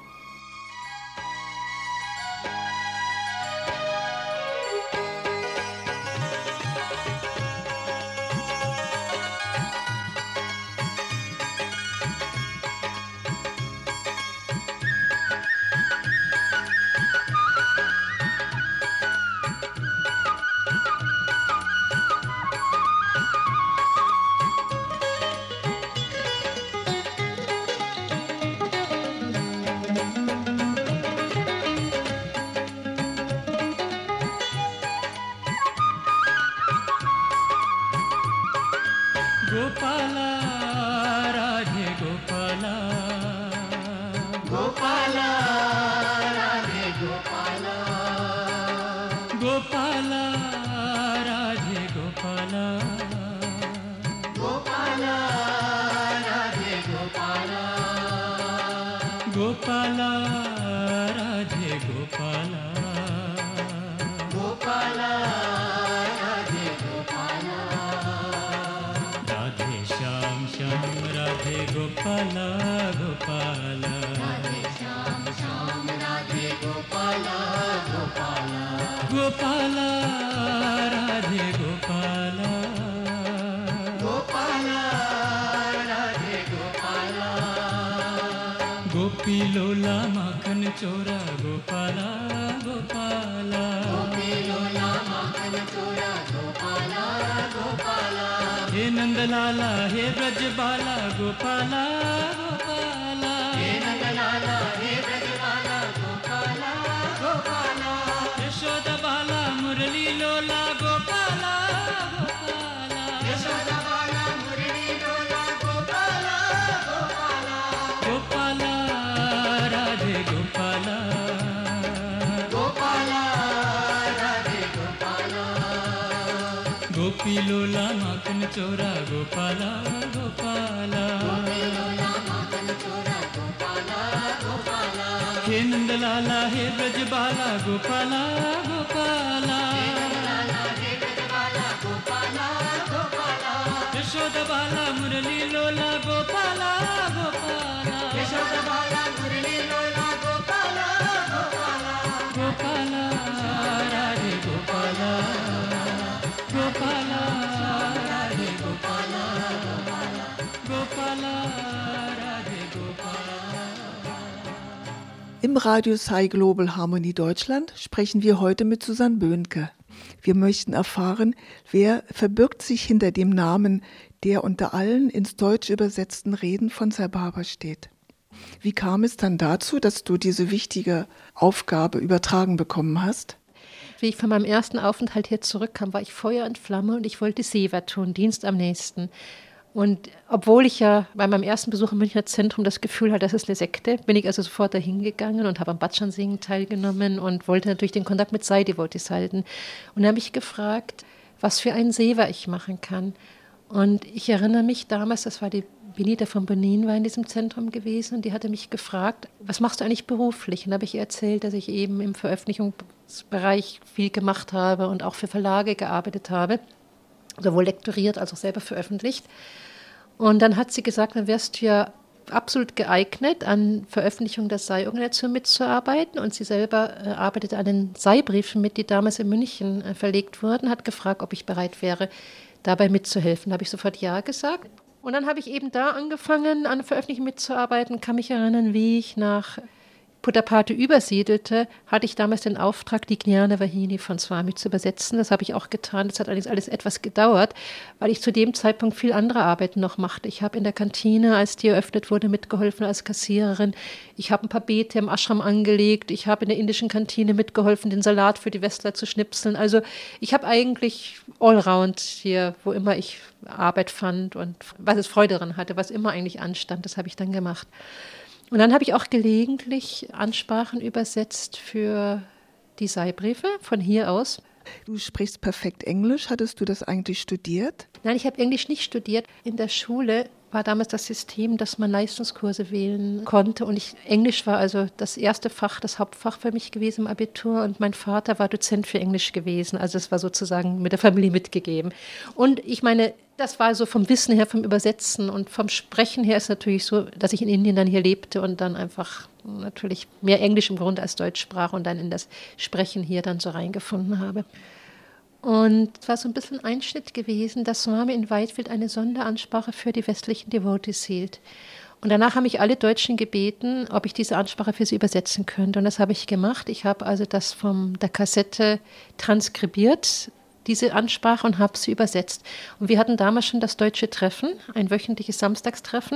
Gopala राधे गोपाला गोपाला राधे गोपाला गोपाला राधे गोपाला गोपाला राधे गोपाला गोपाला राधे गोपाला गोपाला राधे गोपाला राधे श्याम श्याम राधे गोपाला गोपाला राधे श्याम श्याम राधे गोपाला गोपाला गोपाला राधे गोपाला गोपाला राधे गोपाला गोपी लोला माखन चोरा गोपाला गोपाला गोपीलोला माखन चोरा गोपाला गोपाला हे नंदलाला हे ब्रजबाला गोपाला गोपाला हे नंदलाला हे ब्रजबाला गोपाला गोपाला यशोदा बाला मुरली लोला गोपाला गोपाला यशोदा बाला मुरली लोला गोपाला गोपाला गोपाला राधे गोपाला गोपाला राधे गोपाला गोपी लोला माखन चोरा गोपाला गोपाला गोपीलोला माखन चोरा गोपाला गोपाला हे नंदलाला हे ब्रजबाला गोपाला गोपाला लाला हे ब्रजबाला गोपाला गोपाला यशोदा बाला मुरली लोला गोपाला गोपाला यशोदा बाला मुरली लोला गोपाला गोपाला गोपाला राधे गोपाला गोपाला राधे गोपाला गोपाला राधे Gopala Im Radio Sai Global Harmonie Deutschland sprechen wir heute mit Susanne Böhnke. Wir möchten erfahren, wer verbirgt sich hinter dem Namen, der unter allen ins Deutsche übersetzten Reden von Sai Baba steht. Wie kam es dann dazu, dass du diese wichtige Aufgabe übertragen bekommen hast? Wie ich von meinem ersten Aufenthalt hier zurückkam, war ich Feuer und Flamme und ich wollte Seva tun, Dienst am Nächsten. Und obwohl ich ja bei meinem ersten Besuch im Münchner Zentrum das Gefühl hatte, das ist eine Sekte, bin ich also sofort dahin gegangen und habe am Bhajan-Singen teilgenommen und wollte natürlich den Kontakt mit Sai-Devotees halten. Und dann habe ich gefragt, was für einen Seva ich machen kann. Und ich erinnere mich damals, das war die Benita von Bonin war in diesem Zentrum gewesen und die hatte mich gefragt, was machst du eigentlich beruflich? Und da habe ich ihr erzählt, dass ich eben im Veröffentlichungsbereich viel gemacht habe und auch für Verlage gearbeitet habe, sowohl lektoriert als auch selber veröffentlicht. Und dann hat sie gesagt, dann wärst du ja absolut geeignet, an Veröffentlichung der S E I-Organisation mitzuarbeiten. Und sie selber äh, arbeitete an den S E I-Briefen mit, die damals in München äh, verlegt wurden, hat gefragt, ob ich bereit wäre, dabei mitzuhelfen. Da habe ich sofort Ja gesagt. Und dann habe ich eben da angefangen, an Veröffentlichungen mitzuarbeiten, kann mich erinnern, wie ich nach Puttaparthi übersiedelte, hatte ich damals den Auftrag, die Jnana Vahini von Swami zu übersetzen. Das habe ich auch getan. Das hat allerdings alles etwas gedauert, weil ich zu dem Zeitpunkt viel andere Arbeiten noch machte. Ich habe in der Kantine, als die eröffnet wurde, mitgeholfen als Kassiererin. Ich habe ein paar Beete im Ashram angelegt. Ich habe in der indischen Kantine mitgeholfen, den Salat für die Westler zu schnipseln. Also ich habe eigentlich allround hier, wo immer ich Arbeit fand und was es Freude daran hatte, was immer eigentlich anstand, das habe ich dann gemacht. Und dann habe ich auch gelegentlich Ansprachen übersetzt für die S E I-Briefe von hier aus. Du sprichst perfekt Englisch. Hattest du das eigentlich studiert? Nein, ich habe Englisch nicht studiert. In der Schule war damals das System, dass man Leistungskurse wählen konnte. Und ich, Englisch war also das erste Fach, das Hauptfach für mich gewesen im Abitur. Und mein Vater war Dozent für Englisch gewesen. Also es war sozusagen mit der Familie mitgegeben. Und ich meine, das war so vom Wissen her, vom Übersetzen und vom Sprechen her ist natürlich so, dass ich in Indien dann hier lebte und dann einfach natürlich mehr Englisch im Grunde als Deutsch sprach und dann in das Sprechen hier dann so reingefunden habe. Und es war so ein bisschen ein Einschnitt gewesen, dass Swami in Whitefield eine Sonderansprache für die westlichen Devotees hielt. Und danach haben mich alle Deutschen gebeten, ob ich diese Ansprache für sie übersetzen könnte. Und das habe ich gemacht. Ich habe also das von der Kassette transkribiert, diese Ansprache, und habe sie übersetzt. Und wir hatten damals schon das deutsche Treffen, ein wöchentliches Samstagstreffen,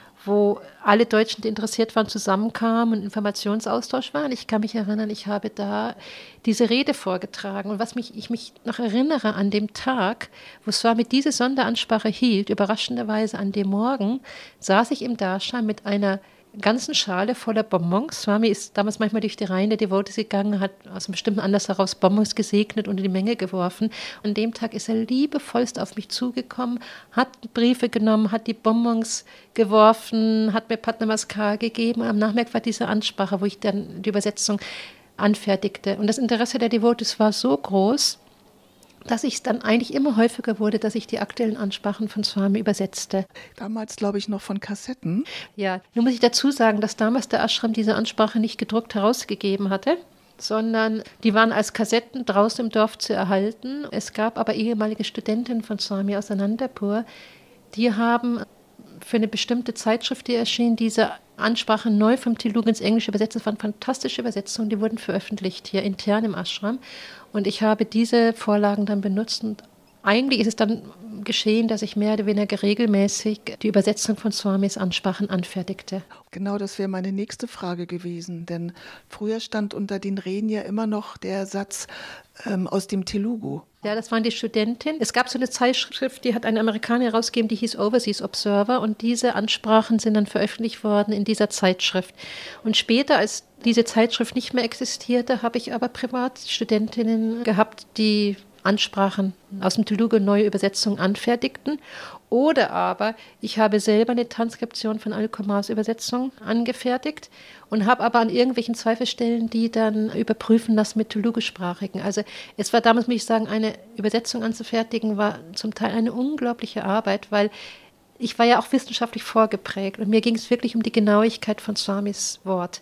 wo alle Deutschen, die interessiert waren, zusammenkamen und Informationsaustausch waren. Ich kann mich erinnern, ich habe da diese Rede vorgetragen. Und was mich, ich mich noch erinnere an dem Tag, wo Swami diese Sonderansprache hielt, überraschenderweise an dem Morgen, saß ich im Darshan mit einer ganzen Schale voller Bonbons. Swami ist damals manchmal durch die Reihen der Devotees gegangen, hat aus einem bestimmten Anlass heraus Bonbons gesegnet und in die Menge geworfen. An dem Tag ist er liebevollst auf mich zugekommen, hat Briefe genommen, hat die Bonbons geworfen, hat mir Padnamaskar gegeben. Und am Nachmittag war diese Ansprache, wo ich dann die Übersetzung anfertigte. Und das Interesse der Devotees war so groß, dass ich es dann eigentlich immer häufiger wurde, dass ich die aktuellen Ansprachen von Swami übersetzte. Damals, glaube ich, noch von Kassetten. Ja, nun muss ich dazu sagen, dass damals der Ashram diese Ansprache nicht gedruckt herausgegeben hatte, sondern die waren als Kassetten draußen im Dorf zu erhalten. Es gab aber ehemalige Studentinnen von Swami aus Anandapur, die haben für eine bestimmte Zeitschrift, die erschien, diese Ansprache neu vom Telugu ins Englische übersetzt. Das waren fantastische Übersetzungen, die wurden veröffentlicht hier intern im Ashram. Und ich habe diese Vorlagen dann benutzt. Und eigentlich ist es dann geschehen, dass ich mehr oder weniger regelmäßig die Übersetzung von Swamis Ansprachen anfertigte. Genau, das wäre meine nächste Frage gewesen, denn früher stand unter den Reden ja immer noch der Satz ähm, aus dem Telugu. Ja, das waren die Studentinnen. Es gab so eine Zeitschrift, die hat eine Amerikanerin herausgegeben, die hieß Overseas Observer, und diese Ansprachen sind dann veröffentlicht worden in dieser Zeitschrift. Und später, als diese Zeitschrift nicht mehr existierte, habe ich aber Privatstudentinnen gehabt, die Ansprachen aus dem Telugu neue Übersetzungen anfertigten. Oder aber ich habe selber eine Transkription von Anil Kumars Übersetzung angefertigt und habe aber an irgendwelchen Zweifelstellen die dann überprüfen lassen mit Telugu-Sprachigen. Also es war damals, muss ich sagen, eine Übersetzung anzufertigen, war zum Teil eine unglaubliche Arbeit, weil ich war ja auch wissenschaftlich vorgeprägt und mir ging es wirklich um die Genauigkeit von Swamis Wort.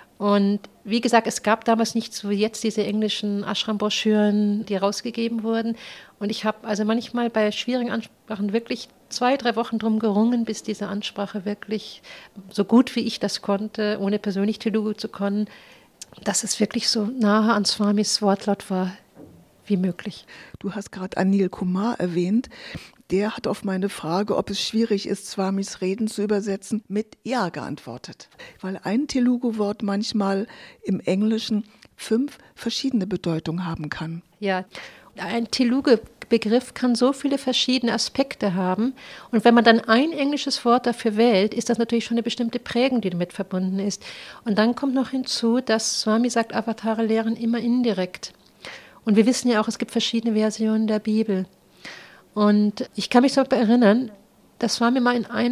Und wie gesagt, es gab damals nicht so wie jetzt diese englischen Ashram-Broschüren, die rausgegeben wurden. Und ich habe also manchmal bei schwierigen Ansprachen wirklich zwei, drei Wochen drum gerungen, bis diese Ansprache wirklich so gut wie ich das konnte, ohne persönlich Telugu zu können, dass es wirklich so nahe an Swamis Wortlaut war wie möglich. Du hast gerade Anil Kumar erwähnt. Der hat auf meine Frage, ob es schwierig ist, Swamis Reden zu übersetzen, mit Ja geantwortet. Weil ein Telugu-Wort manchmal im Englischen fünf verschiedene Bedeutungen haben kann. Ja, ein Telugu-Begriff kann so viele verschiedene Aspekte haben. Und wenn man dann ein englisches Wort dafür wählt, ist das natürlich schon eine bestimmte Prägung, die damit verbunden ist. Und dann kommt noch hinzu, dass Swami sagt, Avatare lehren immer indirekt. Und wir wissen ja auch, es gibt verschiedene Versionen der Bibel. Und ich kann mich so erinnern, dass Swami mal in einer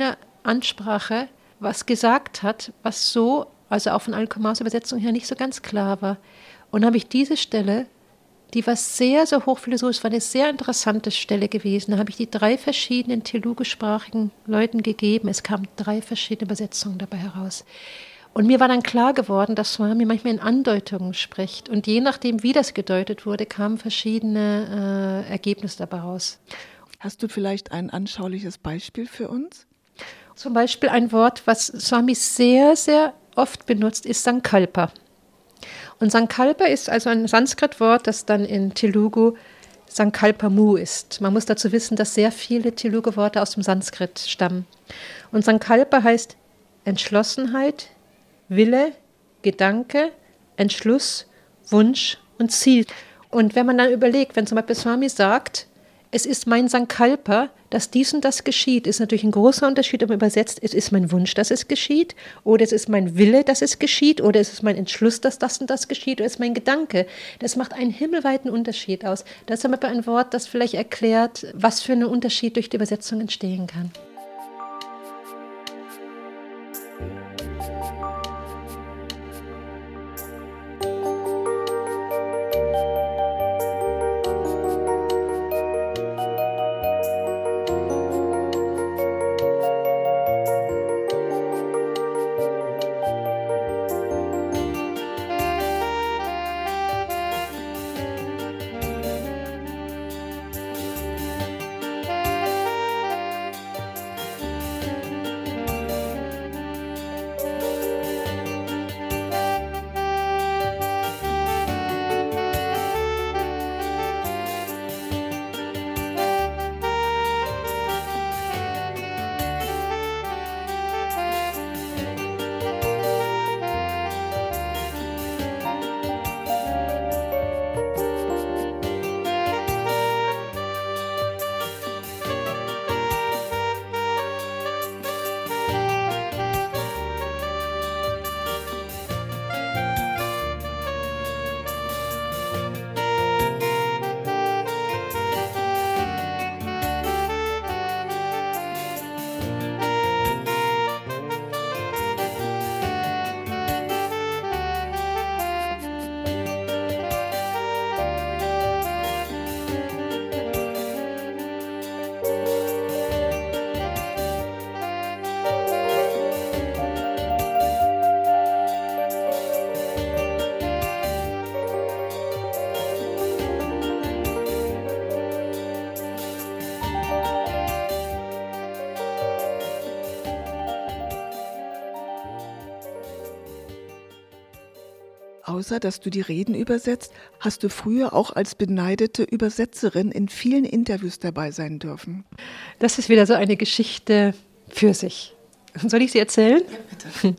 Ansprache was gesagt hat, was so, also auch von Alkomaus Übersetzung her nicht so ganz klar war. Und habe ich diese Stelle, die war sehr, sehr hochphilosophisch, war eine sehr interessante Stelle gewesen. Da habe ich die drei verschiedenen telugu-sprachigen Leuten gegeben. Es kamen drei verschiedene Übersetzungen dabei heraus. Und mir war dann klar geworden, dass Swami manchmal in Andeutungen spricht. Und je nachdem, wie das gedeutet wurde, kamen verschiedene äh, Ergebnisse dabei raus. Hast du vielleicht ein anschauliches Beispiel für uns? Zum Beispiel ein Wort, was Swami sehr, sehr oft benutzt, ist Sankalpa. Und Sankalpa ist also ein Sanskrit-Wort, das dann in Telugu Sankalpamu ist. Man muss dazu wissen, dass sehr viele Telugu-Worte aus dem Sanskrit stammen. Und Sankalpa heißt Entschlossenheit, Wille, Gedanke, Entschluss, Wunsch und Ziel. Und wenn man dann überlegt, wenn zum Beispiel Swami sagt, es ist mein Sankalpa, dass dies und das geschieht, ist natürlich ein großer Unterschied, ob man übersetzt, es ist mein Wunsch, dass es geschieht, oder es ist mein Wille, dass es geschieht, oder es ist mein Entschluss, dass das und das geschieht, oder es ist mein Gedanke. Das macht einen himmelweiten Unterschied aus. Das ist zum Beispiel ein Wort, das vielleicht erklärt, was für ein Unterschied durch die Übersetzung entstehen kann. Außer dass du die Reden übersetzt, hast du früher auch als beneidete Übersetzerin in vielen Interviews dabei sein dürfen. Das ist wieder so eine Geschichte für sich. Soll ich sie erzählen? Ja, bitte.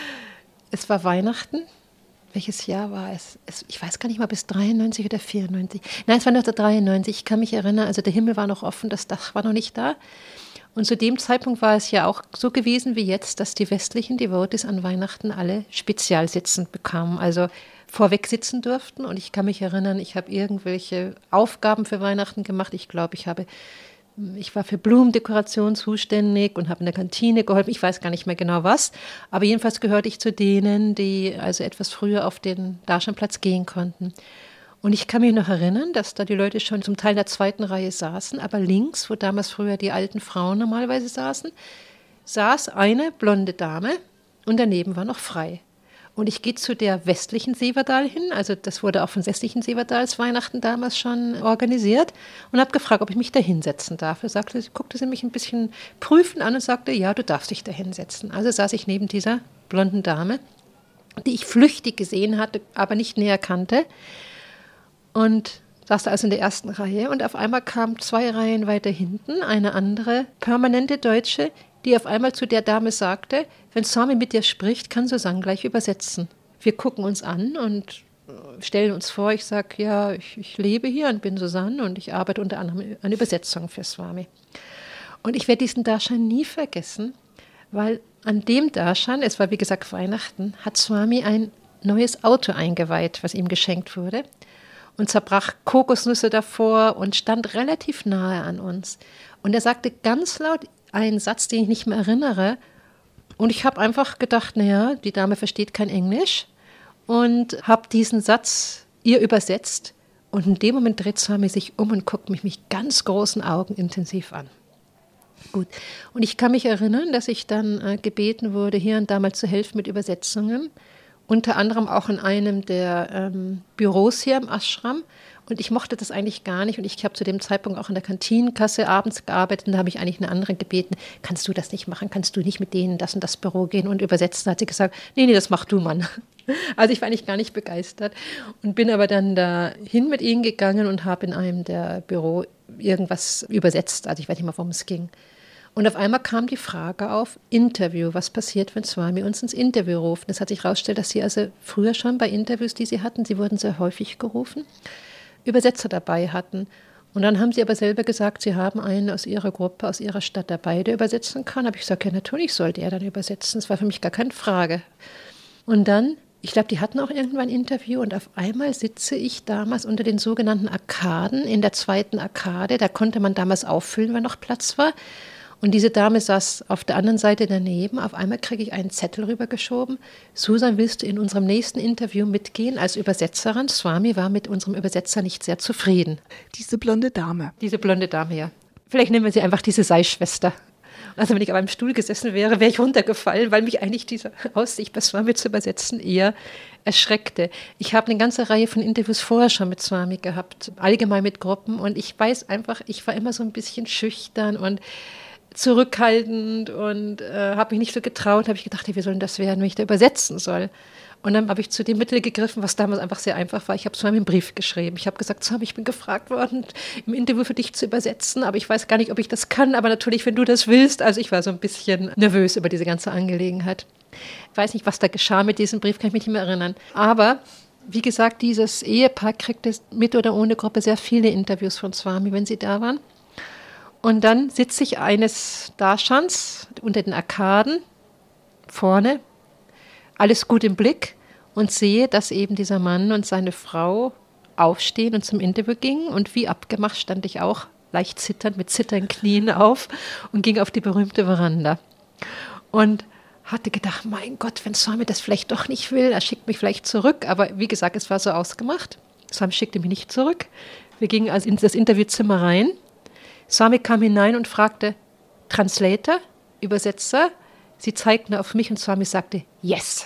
Es war Weihnachten. Welches Jahr war es? es? Ich weiß gar nicht mal, bis dreiundneunzig oder vierundneunzig. Nein, es war neunzehnhundertdreiundneunzig. Ich kann mich erinnern, also der Himmel war noch offen, das Dach war noch nicht da. Und zu dem Zeitpunkt war es ja auch so gewesen wie jetzt, dass die westlichen Devotees an Weihnachten alle Spezialsitzen bekamen, also vorweg sitzen durften. Und ich kann mich erinnern, ich habe irgendwelche Aufgaben für Weihnachten gemacht. Ich glaube, ich habe, ich war für Blumendekoration zuständig und habe in der Kantine geholfen. Ich weiß gar nicht mehr genau was. Aber jedenfalls gehörte ich zu denen, die also etwas früher auf den Darshanplatz gehen konnten. Und ich kann mich noch erinnern, dass da die Leute schon zum Teil in der zweiten Reihe saßen, aber links, wo damals früher die alten Frauen normalerweise saßen, saß eine blonde Dame und daneben war noch frei. Und ich gehe zu der westlichen Severdal hin, also das wurde auch von westlichen Severdals Weihnachten damals schon organisiert, und habe gefragt, ob ich mich da hinsetzen darf. Er sagte, sie guckte sie mich ein bisschen prüfend an und sagte, ja, du darfst dich da hinsetzen. Also saß ich neben dieser blonden Dame, die ich flüchtig gesehen hatte, aber nicht näher kannte. Und saß da also in der ersten Reihe und auf einmal kam zwei Reihen weiter hinten eine andere permanente Deutsche, die auf einmal zu der Dame sagte, wenn Swami mit dir spricht, kann Susanne gleich übersetzen. Wir gucken uns an und stellen uns vor, ich sage, ja, ich, ich lebe hier und bin Susanne und ich arbeite unter anderem an Übersetzungen für Swami. Und ich werde diesen Darshan nie vergessen, weil an dem Darshan, es war wie gesagt Weihnachten, hat Swami ein neues Auto eingeweiht, was ihm geschenkt wurde. Und zerbrach Kokosnüsse davor und stand relativ nahe an uns. Und er sagte ganz laut, einen Satz, den ich nicht mehr erinnere. Und ich habe einfach gedacht, naja, die Dame versteht kein Englisch und habe diesen Satz ihr übersetzt. Und in dem Moment dreht Swami sich um und guckt mich mit ganz großen Augen intensiv an. Gut. Und ich kann mich erinnern, dass ich dann äh, gebeten wurde, hier und da mal zu helfen mit Übersetzungen. Unter anderem auch in einem der ähm, Büros hier im Ashram. Und ich mochte das eigentlich gar nicht. Und ich habe zu dem Zeitpunkt auch in der Kantinenkasse abends gearbeitet. Und da habe ich eigentlich eine andere gebeten, kannst du das nicht machen? Kannst du nicht mit denen das und das Büro gehen und übersetzen? Da hat sie gesagt, nee, nee, das mach du, Mann. Also ich war eigentlich gar nicht begeistert. Und bin aber dann dahin mit ihnen gegangen und habe in einem der Büro irgendwas übersetzt. Also ich weiß nicht mal, worum es ging. Und auf einmal kam die Frage auf, Interview, was passiert, wenn Swami uns ins Interview ruft? Es hat sich herausgestellt, dass sie also früher schon bei Interviews, die sie hatten, sie wurden sehr häufig gerufen, Übersetzer dabei hatten. Und dann haben sie aber selber gesagt, sie haben einen aus ihrer Gruppe, aus ihrer Stadt dabei, der übersetzen kann. Da habe ich gesagt, ja natürlich sollte er dann übersetzen, das war für mich gar keine Frage. Und dann, ich glaube, die hatten auch irgendwann ein Interview und auf einmal sitze ich damals unter den sogenannten Arkaden in der zweiten Arkade, da konnte man damals auffüllen, wenn noch Platz war. Und diese Dame saß auf der anderen Seite daneben. Auf einmal kriege ich einen Zettel rübergeschoben. Susan, willst du in unserem nächsten Interview mitgehen als Übersetzerin? Swami war mit unserem Übersetzer nicht sehr zufrieden. Diese blonde Dame. Diese blonde Dame, ja. Vielleicht nennen wir sie einfach diese Sei-Schwester. Also wenn ich auf einem Stuhl gesessen wäre, wäre ich runtergefallen, weil mich eigentlich diese Aussicht bei Swami zu übersetzen eher erschreckte. Ich habe eine ganze Reihe von Interviews vorher schon mit Swami gehabt, allgemein mit Gruppen. Und ich weiß einfach, ich war immer so ein bisschen schüchtern und zurückhaltend und äh, habe mich nicht so getraut, habe ich gedacht, hey, wie soll denn das werden, wenn ich da übersetzen soll? Und dann habe ich zu dem Mittel gegriffen, was damals einfach sehr einfach war. Ich habe Swami einen Brief geschrieben. Ich habe gesagt, Swami, ich bin gefragt worden, im Interview für dich zu übersetzen, aber ich weiß gar nicht, ob ich das kann, aber natürlich, wenn du das willst. Also ich war so ein bisschen nervös über diese ganze Angelegenheit. Ich weiß nicht, was da geschah mit diesem Brief, kann ich mich nicht mehr erinnern. Aber wie gesagt, dieses Ehepaar kriegte mit oder ohne Gruppe sehr viele Interviews von Swami, wenn sie da waren. Und dann sitze ich eines Darshans unter den Arkaden vorne, alles gut im Blick und sehe, dass eben dieser Mann und seine Frau aufstehen und zum Interview gingen. Und wie abgemacht stand ich auch leicht zitternd mit zitternden Knien auf und ging auf die berühmte Veranda. Und hatte gedacht, mein Gott, wenn Swami das vielleicht doch nicht will, er schickt mich vielleicht zurück. Aber wie gesagt, es war so ausgemacht. Swami schickte mich nicht zurück. Wir gingen also in das Interviewzimmer rein. Swami kam hinein und fragte, Translator, Übersetzer? Sie zeigten auf mich und Swami sagte, yes.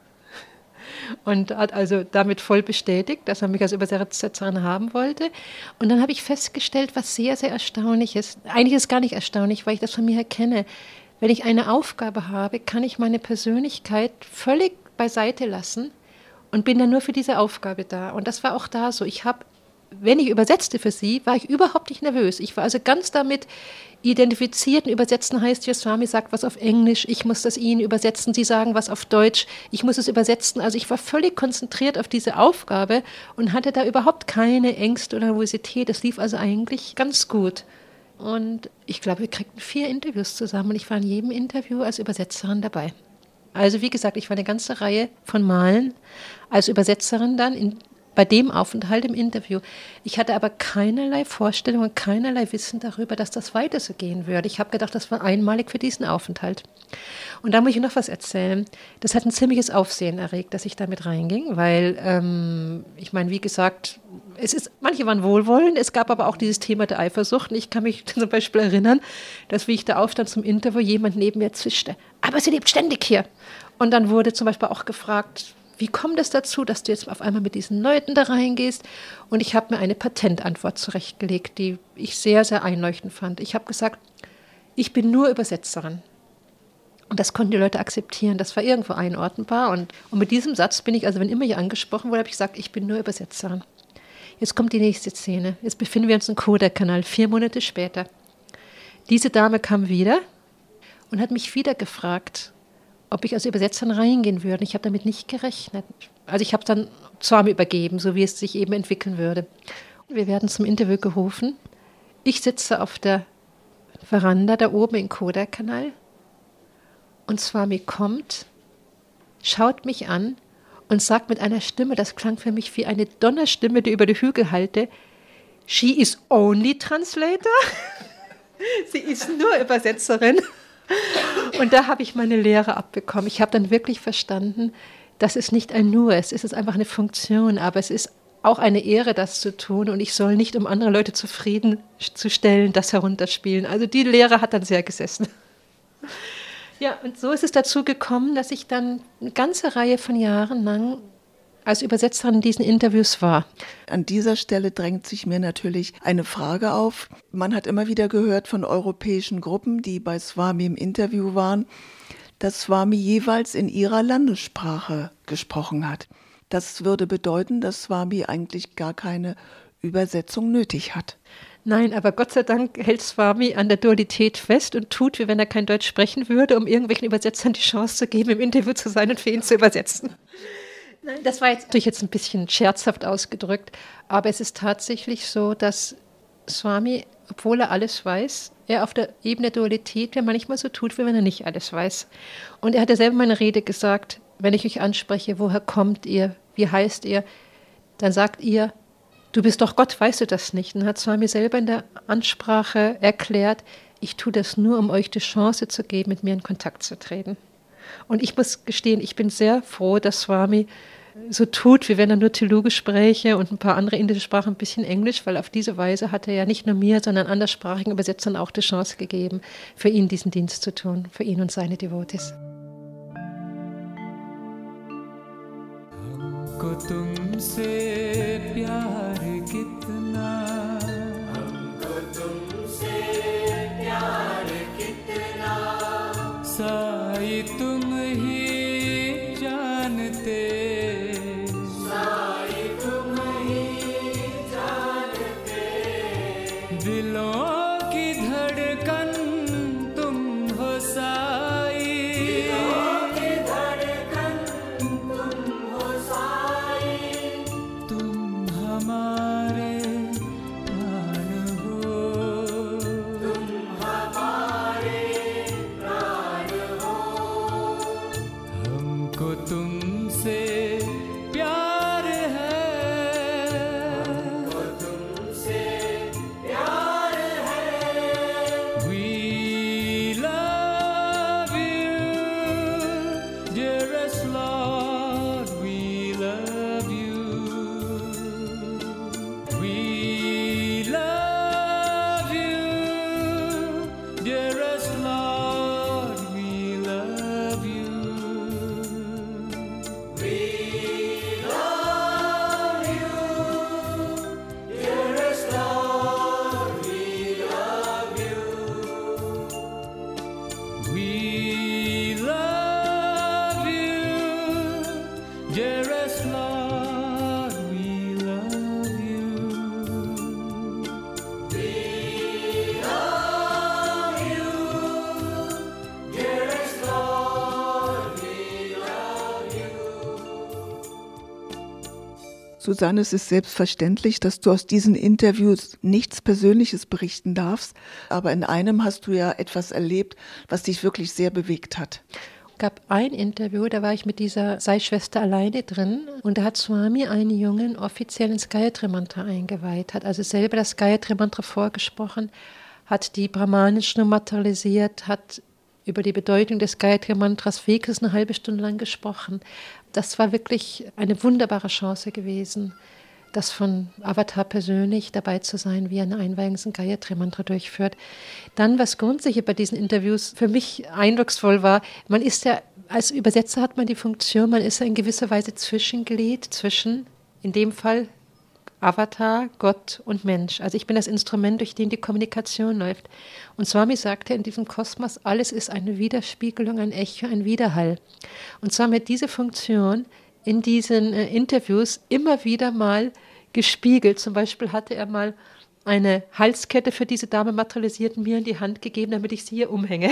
Und hat also damit voll bestätigt, dass er mich als Übersetzerin haben wollte. Und dann habe ich festgestellt, was sehr, sehr erstaunlich ist. Eigentlich ist es gar nicht erstaunlich, weil ich das von mir her kenne. Wenn ich eine Aufgabe habe, kann ich meine Persönlichkeit völlig beiseite lassen und bin dann nur für diese Aufgabe da. Und das war auch da so. Ich habe Wenn ich übersetzte für sie, war ich überhaupt nicht nervös. Ich war also ganz damit identifiziert. Und übersetzen heißt ja, Swami sagt was auf Englisch, ich muss das Ihnen übersetzen, Sie sagen was auf Deutsch, ich muss es übersetzen. Also ich war völlig konzentriert auf diese Aufgabe und hatte da überhaupt keine Ängste oder Nervosität. Es lief also eigentlich ganz gut. Und ich glaube, wir kriegten vier Interviews zusammen und ich war in jedem Interview als Übersetzerin dabei. Also wie gesagt, ich war eine ganze Reihe von Malen als Übersetzerin dann in bei dem Aufenthalt im Interview. Ich hatte aber keinerlei Vorstellung und keinerlei Wissen darüber, dass das weiter so gehen würde. Ich habe gedacht, das war einmalig für diesen Aufenthalt. Und da muss ich noch was erzählen. Das hat ein ziemliches Aufsehen erregt, dass ich damit reinging, weil, ähm, ich meine, wie gesagt, es ist, manche waren wohlwollend, es gab aber auch dieses Thema der Eifersucht. Und ich kann mich zum Beispiel erinnern, dass, wie ich da aufstand zum Interview, jemand neben mir zischte, aber sie lebt ständig hier. Und dann wurde zum Beispiel auch gefragt, wie kommt es dazu, dass du jetzt auf einmal mit diesen Leuten da reingehst? Und ich habe mir eine Patentantwort zurechtgelegt, die ich sehr, sehr einleuchtend fand. Ich habe gesagt, ich bin nur Übersetzerin. Und das konnten die Leute akzeptieren, das war irgendwo einordnbar. Und, und mit diesem Satz bin ich, also wenn immer hier angesprochen wurde, habe ich gesagt, ich bin nur Übersetzerin. Jetzt kommt die nächste Szene. Jetzt befinden wir uns im Koda-Kanal, vier Monate später. Diese Dame kam wieder und hat mich wieder gefragt, ob ich als Übersetzerin reingehen würde. Ich habe damit nicht gerechnet. Also ich habe dann Swami übergeben, so wie es sich eben entwickeln würde. Wir werden zum Interview gerufen. Ich sitze auf der Veranda da oben im Koda-Kanal und Swami kommt, schaut mich an und sagt mit einer Stimme, das klang für mich wie eine Donnerstimme, die über die Hügel hallte, "She is only translator?" Sie ist nur Übersetzerin. Und da habe ich meine Lehre abbekommen. Ich habe dann wirklich verstanden, dass es nicht ein Nur ist, es ist einfach eine Funktion, aber es ist auch eine Ehre, das zu tun und ich soll nicht, um andere Leute zufriedenzustellen, das herunterspielen. Also die Lehre hat dann sehr gesessen. Ja, und so ist es dazu gekommen, dass ich dann eine ganze Reihe von Jahren lang als Übersetzerin in diesen Interviews war. An dieser Stelle drängt sich mir natürlich eine Frage auf. Man hat immer wieder gehört von europäischen Gruppen, die bei Swami im Interview waren, dass Swami jeweils in ihrer Landessprache gesprochen hat. Das würde bedeuten, dass Swami eigentlich gar keine Übersetzung nötig hat. Nein, aber Gott sei Dank hält Swami an der Dualität fest und tut, wie wenn er kein Deutsch sprechen würde, um irgendwelchen Übersetzern die Chance zu geben, im Interview zu sein und für ihn zu übersetzen. Nein, das war jetzt natürlich jetzt ein bisschen scherzhaft ausgedrückt, aber es ist tatsächlich so, dass Swami, obwohl er alles weiß, er auf der Ebene der Dualität ja manchmal so tut, wie wenn er nicht alles weiß. Und er hat ja selber in meiner Rede gesagt, wenn ich euch anspreche, woher kommt ihr, wie heißt ihr, dann sagt ihr, du bist doch Gott, weißt du das nicht? Und dann hat Swami selber in der Ansprache erklärt, ich tue das nur, um euch die Chance zu geben, mit mir in Kontakt zu treten. Und ich muss gestehen, ich bin sehr froh, dass Swami so tut, wie wenn er nur Telugu spräche und ein paar andere indische Sprachen, ein bisschen Englisch, weil auf diese Weise hat er ja nicht nur mir, sondern anderssprachigen Übersetzern auch die Chance gegeben, für ihn diesen Dienst zu tun, für ihn und seine Devotees. हमको तुमसे प्यार कितना हमको तुमसे प्यार कितना साई तुम ही जानते साई तुम ही जानते दिलों की धड़कन तुम हो Sai Susanne, es ist selbstverständlich, dass du aus diesen Interviews nichts Persönliches berichten darfst, aber in einem hast du ja etwas erlebt, was dich wirklich sehr bewegt hat. Es gab ein Interview, da war ich mit dieser Sai-Schwester alleine drin und da hat Swami einen Jungen offiziell ins Gayatri-Mantra eingeweiht, hat also selber das Gayatri-Mantra vorgesprochen, hat die Brahmanischen materialisiert, hat über die Bedeutung des Gayatri-Mantras wenigstens eine halbe Stunde lang gesprochen. Das war wirklich eine wunderbare Chance gewesen, das von Avatar persönlich dabei zu sein, wie er eine Einweihung in Gayatri-Mantra durchführt. Dann, was grundsätzlich bei diesen Interviews für mich eindrucksvoll war, man ist ja, als Übersetzer hat man die Funktion, man ist ja in gewisser Weise Zwischenglied zwischen, in dem Fall, Avatar, Gott und Mensch. Also ich bin das Instrument, durch den die Kommunikation läuft. Und Swami sagte, in diesem Kosmos, alles ist eine Widerspiegelung, ein Echo, ein Widerhall. Und Swami hat diese Funktion in diesen äh, Interviews immer wieder mal gespiegelt. Zum Beispiel hatte er mal eine Halskette für diese Dame materialisiert mir in die Hand gegeben, damit ich sie hier umhänge.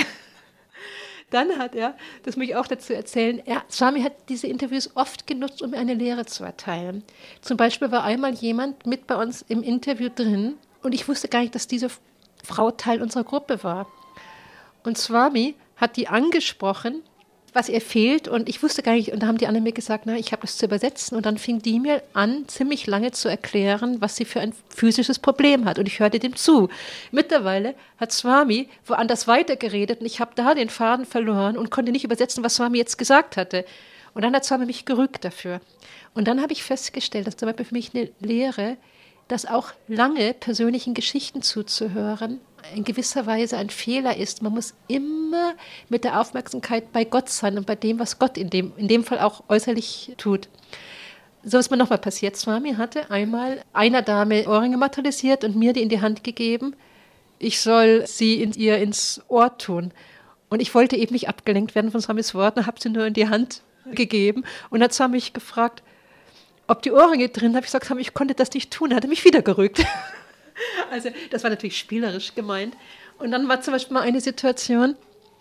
Dann hat er, das muss ich auch dazu erzählen, er, Swami hat diese Interviews oft genutzt, um mir eine Lehre zu erteilen. Zum Beispiel war einmal jemand mit bei uns im Interview drin und ich wusste gar nicht, dass diese Frau Teil unserer Gruppe war. Und Swami hat die angesprochen was ihr fehlt. Und ich wusste gar nicht, und da haben die anderen mir gesagt, na, ich habe das zu übersetzen. Und dann fing die mir an, ziemlich lange zu erklären, was sie für ein physisches Problem hat. Und ich hörte dem zu. Mittlerweile hat Swami woanders weitergeredet und ich habe da den Faden verloren und konnte nicht übersetzen, was Swami jetzt gesagt hatte. Und dann hat Swami mich gerügt dafür. Und dann habe ich festgestellt, dass zum Beispiel für mich eine Lehre, dass auch lange persönlichen Geschichten zuzuhören in gewisser Weise ein Fehler ist. Man muss immer mit der Aufmerksamkeit bei Gott sein und bei dem, was Gott in dem, in dem Fall auch äußerlich tut. So ist mir nochmal passiert. Swami hatte einmal einer Dame Ohrringe materialisiert und mir die in die Hand gegeben. Ich soll sie in ihr ins Ohr tun. Und ich wollte eben nicht abgelenkt werden von Swamis Worten und habe sie nur in die Hand gegeben. Und dann hat Swami mich gefragt, ob die Ohrringe drin, habe ich gesagt, ich konnte das nicht tun. Er hat mich wieder gerügt. Also das war natürlich spielerisch gemeint. Und dann war zum Beispiel mal eine Situation,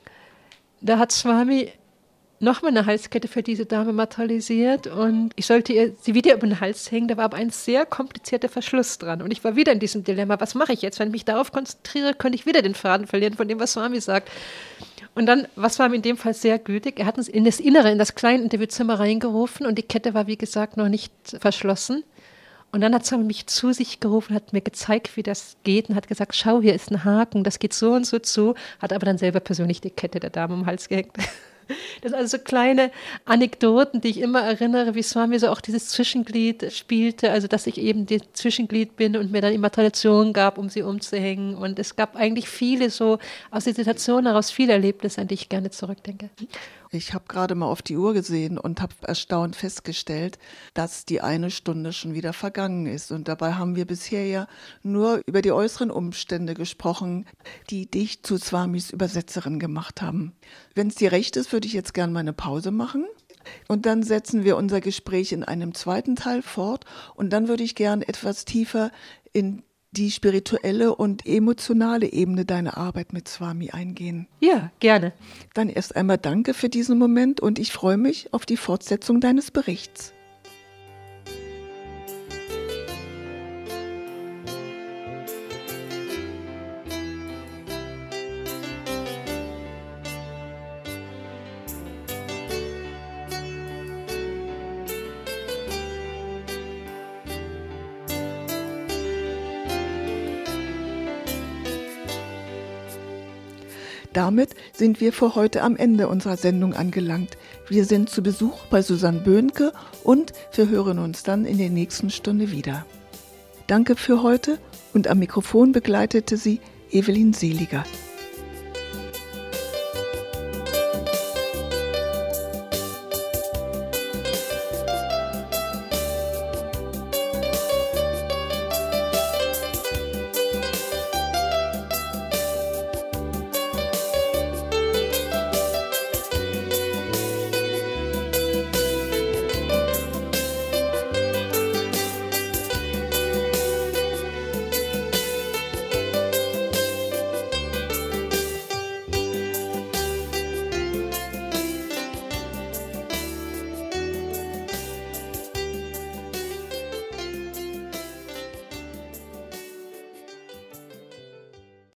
da hat Swami nochmal eine Halskette für diese Dame materialisiert und ich sollte ihr sie wieder über den Hals hängen, da war aber ein sehr komplizierter Verschluss dran. Und ich war wieder in diesem Dilemma, was mache ich jetzt? Wenn ich mich darauf konzentriere, könnte ich wieder den Faden verlieren von dem, was Swami sagt. Und dann, was war in dem Fall sehr gütig, er hat uns in das Innere, in das kleine Interviewzimmer reingerufen und die Kette war, wie gesagt, noch nicht verschlossen. Und dann hat Swami mich zu sich gerufen, hat mir gezeigt, wie das geht und hat gesagt, schau, hier ist ein Haken, das geht so und so zu, hat aber dann selber persönlich die Kette der Dame um den Hals gehängt. Das sind also so kleine Anekdoten, die ich immer erinnere, wie Swami so auch dieses Zwischenglied spielte, also dass ich eben die Zwischenglied bin und mir dann Immatriation gab, um sie umzuhängen. Und es gab eigentlich viele so aus der Situation heraus viele Erlebnisse, an die ich gerne zurückdenke. Ich habe gerade mal auf die Uhr gesehen und habe erstaunt festgestellt, dass die eine Stunde schon wieder vergangen ist. Und dabei haben wir bisher ja nur über die äußeren Umstände gesprochen, die dich zu Swamis Übersetzerin gemacht haben. Wenn es dir recht ist, würde ich jetzt gerne mal eine Pause machen. Und dann setzen wir unser Gespräch in einem zweiten Teil fort. Und dann würde ich gerne etwas tiefer in die spirituelle und emotionale Ebene deiner Arbeit mit Swami eingehen. Ja, gerne. Dann erst einmal danke für diesen Moment und ich freue mich auf die Fortsetzung deines Berichts. Damit sind wir für heute am Ende unserer Sendung angelangt. Wir sind zu Besuch bei Susanne Böhnke und wir hören uns dann in der nächsten Stunde wieder. Danke für heute und am Mikrofon begleitete sie Evelyn Seliger.